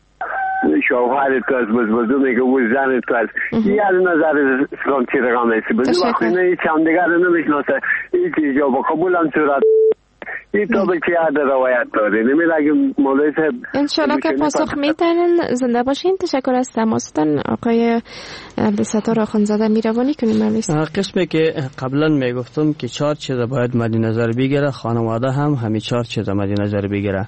شوهرت تو از بزبزو میگه و زنت تو از این از نظر اسلام چی رقم هستی بزرگ وقتی اینا هیچ هم دیگر نمیشناسه، هیچ ایجاب و قبول هم صورت این تا به چی عده روایت داره. نمیده اگه مولوی صاحب انشالله که پاسخ میتنن. زنده باشین. تشکر از تماستان. آقای عبدالستار آخوندزاده میروانی کنیم. قسمی که قبلا میگفتم که چهار چیز باید مد نظر بگیره، خانواده هم همین چهار چیز مد نظر بگیره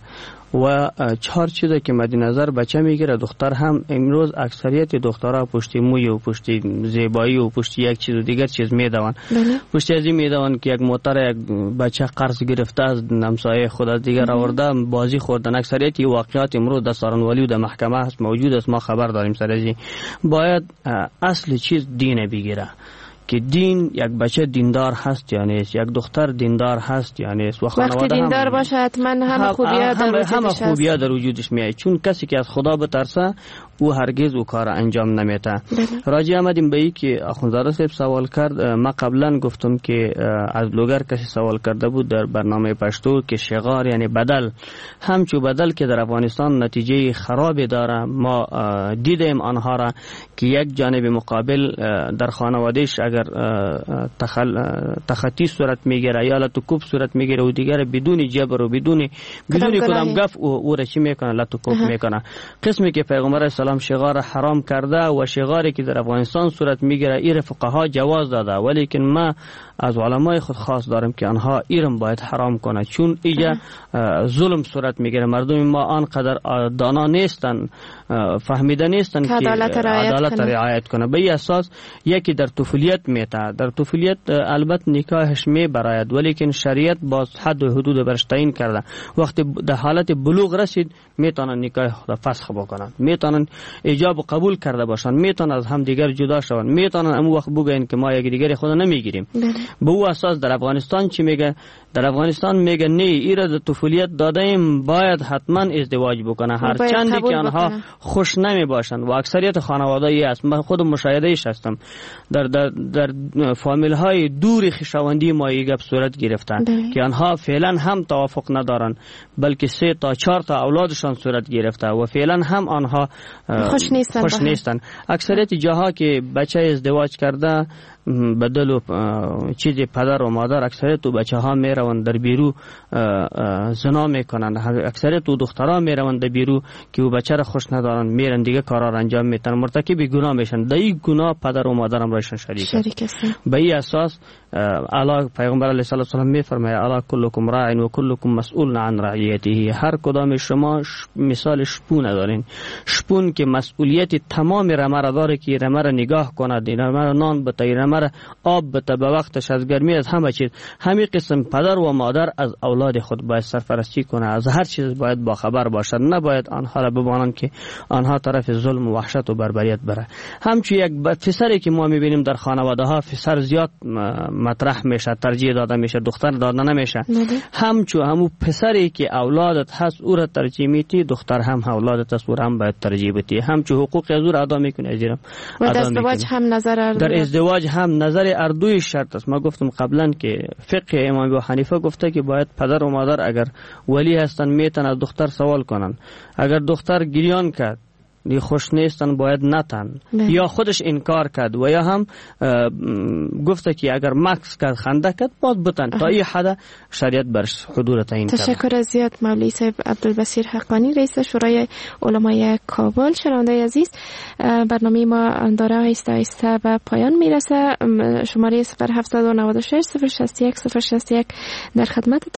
و چهار چیزی که مد نظر بچه میگیره دختر هم. امروز اکثریت دخترها پشت موی و پشت زیبایی و پشت یک چیز و دیگر چیز میدوان. پشت ازی میدوان که یک موتر یک بچه قرض گرفته از همسایه خود از دیگر آورده بازی خوردن. اکثریت واقعات امروز در سارنوالی و در محکمه هست موجود است، ما خبر داریم سر ازی. باید اصل چیز دین بگیره که دین یک بچه دیندار هست یا نیست، یک دختر دیندار هست یا نیست. و وقتی دیندار باشه حتما همه خوبی‌ها در وجودش همه خوبی‌ها در وجودش میاد، چون کسی که از خدا بترسه او هرگز او کار انجام نمیده. راجع آمدیم به این که آخوندزاده صاحب سوال کرد. ما قبلا گفتم که از لوگر کسی سوال کرده بود در برنامه پشتو که شغار یعنی بدل، همچو بدل که در افغانستان نتیجه خرابی داره. ما دیدیم آنها را که یک جانب مقابل در خانوادهش اگر تخل... تخطی صورت میگیره یا لطوکوب صورت میگیره و دیگر بدون جبر و بدون بدون کدام گف او, او را چی میکنه؟ لطوکوب میکنه. قسمی که پیغمبر اسلام شغار حرام کرده و شغاری که در افغانستان صورت میگیره ایر فقها جواز داده، ولیکن ما از علمای خود خاص دارم که آنها ایرم باید حرام کنه، چون اینجا ظلم صورت میگیره. مردم ما آنقدر دانا نیستن، فهمیده نیستن که عدالت رعایت کنه. به این اساس یکی در طفولیت میته، در طفولیت البته نکاحش می براید، ولیکن شریعت باز حد و حدود برش تعیین کرده. وقتی در حالت بلوغ رسید میتونن نکاح خود فسخ بکنن، میتونن ایجاب و قبول کرده باشن، میتونن از هم دیگر جدا شون، میتونن امو وقت بگن که ما یک دیگر خود نمیگیریم. به او اساس در افغانستان چی میگه؟ در افغانستان میگه نه ایرا در طفولیت دادیم باید حتما ازدواج بکنه، هر چندی که آنها خوش نمی باشن. و اکثریت خانواده ای است، من خود مشاهدهش هستم در در در فامیل های دور خویشاوندی ما این گپ صورت گرفتن که آنها فعلا هم توافق ندارن، بلکه سه تا چهار تا اولادشان صورت گرفته و فعلا هم آنها خوش نیستن. خوش نیستن. اکثریت جاها که بچه ازدواج کرده بدل و چیز پدر و مادر، اکثریت تو بچه ها میروند در بیرو زنا میکنن، اکثریت تو دخترها میروند در بیرو که او بچه را خوش ندارن، میرن دیگه کارا را انجام میتن، مرتکب گناه میشن. در این گناه پدر و مادر هم رایشان شریک است. به این اساس اعلی پیغمبر علیه الصلاه والسلام میفرماید الا کلکم راع و کلکم مسئول عن رعیته. هر کدام شما مثال شپون دارین، شپون که مسئولیت تمام رمه را داره که رمه را نگاه کند، رمه را نان بده، رمه را آب بده به وقتش، از گرمی از همه چیز. همین قسم پدر و مادر از اولاد خود باید سرپرستی کنه، از هر چیز باید با خبر باشد، نباید آنها را ببانند که آنها طرف ظلم و وحشت و بربریت بره. همچون یک پسری که ما میبینیم در خانواده ها، پسر زیاد مطرح میشه، ترجیح داده میشه، دختر داده نمیشه. همچو همو پسری که اولادت هست او را ترجیح میتی، دختر هم اولادت هست او را هم باید ترجیح بدی. همچو حقوق از او را ادا میکنه اجرام. و در ازدواج هم نظر اردو در ازدواج هم نظر اردوی شرط است. ما گفتم قبلا که فقه امام ابو حنیفه گفته که باید پدر و مادر اگر ولی هستن میتن از دختر سوال کنن. اگر دختر گریان کرد دی خوش نیستن باید نتن بله. یا خودش انکار کرد و یا هم گفته که اگر مکس کرد خنده کرد باید بتن تا این حد شریعت برش حدود تعیین کرد. تشکر از زیاد مولوی صاحب عبدالبصیر حقانی رئیس شورای علمای کابل. شنونده عزیز برنامه ما داره آهسته آهسته به پایان میرسه. شماره صفر هفت نه شش صفر شصت یک صفر شصت یک در خدمت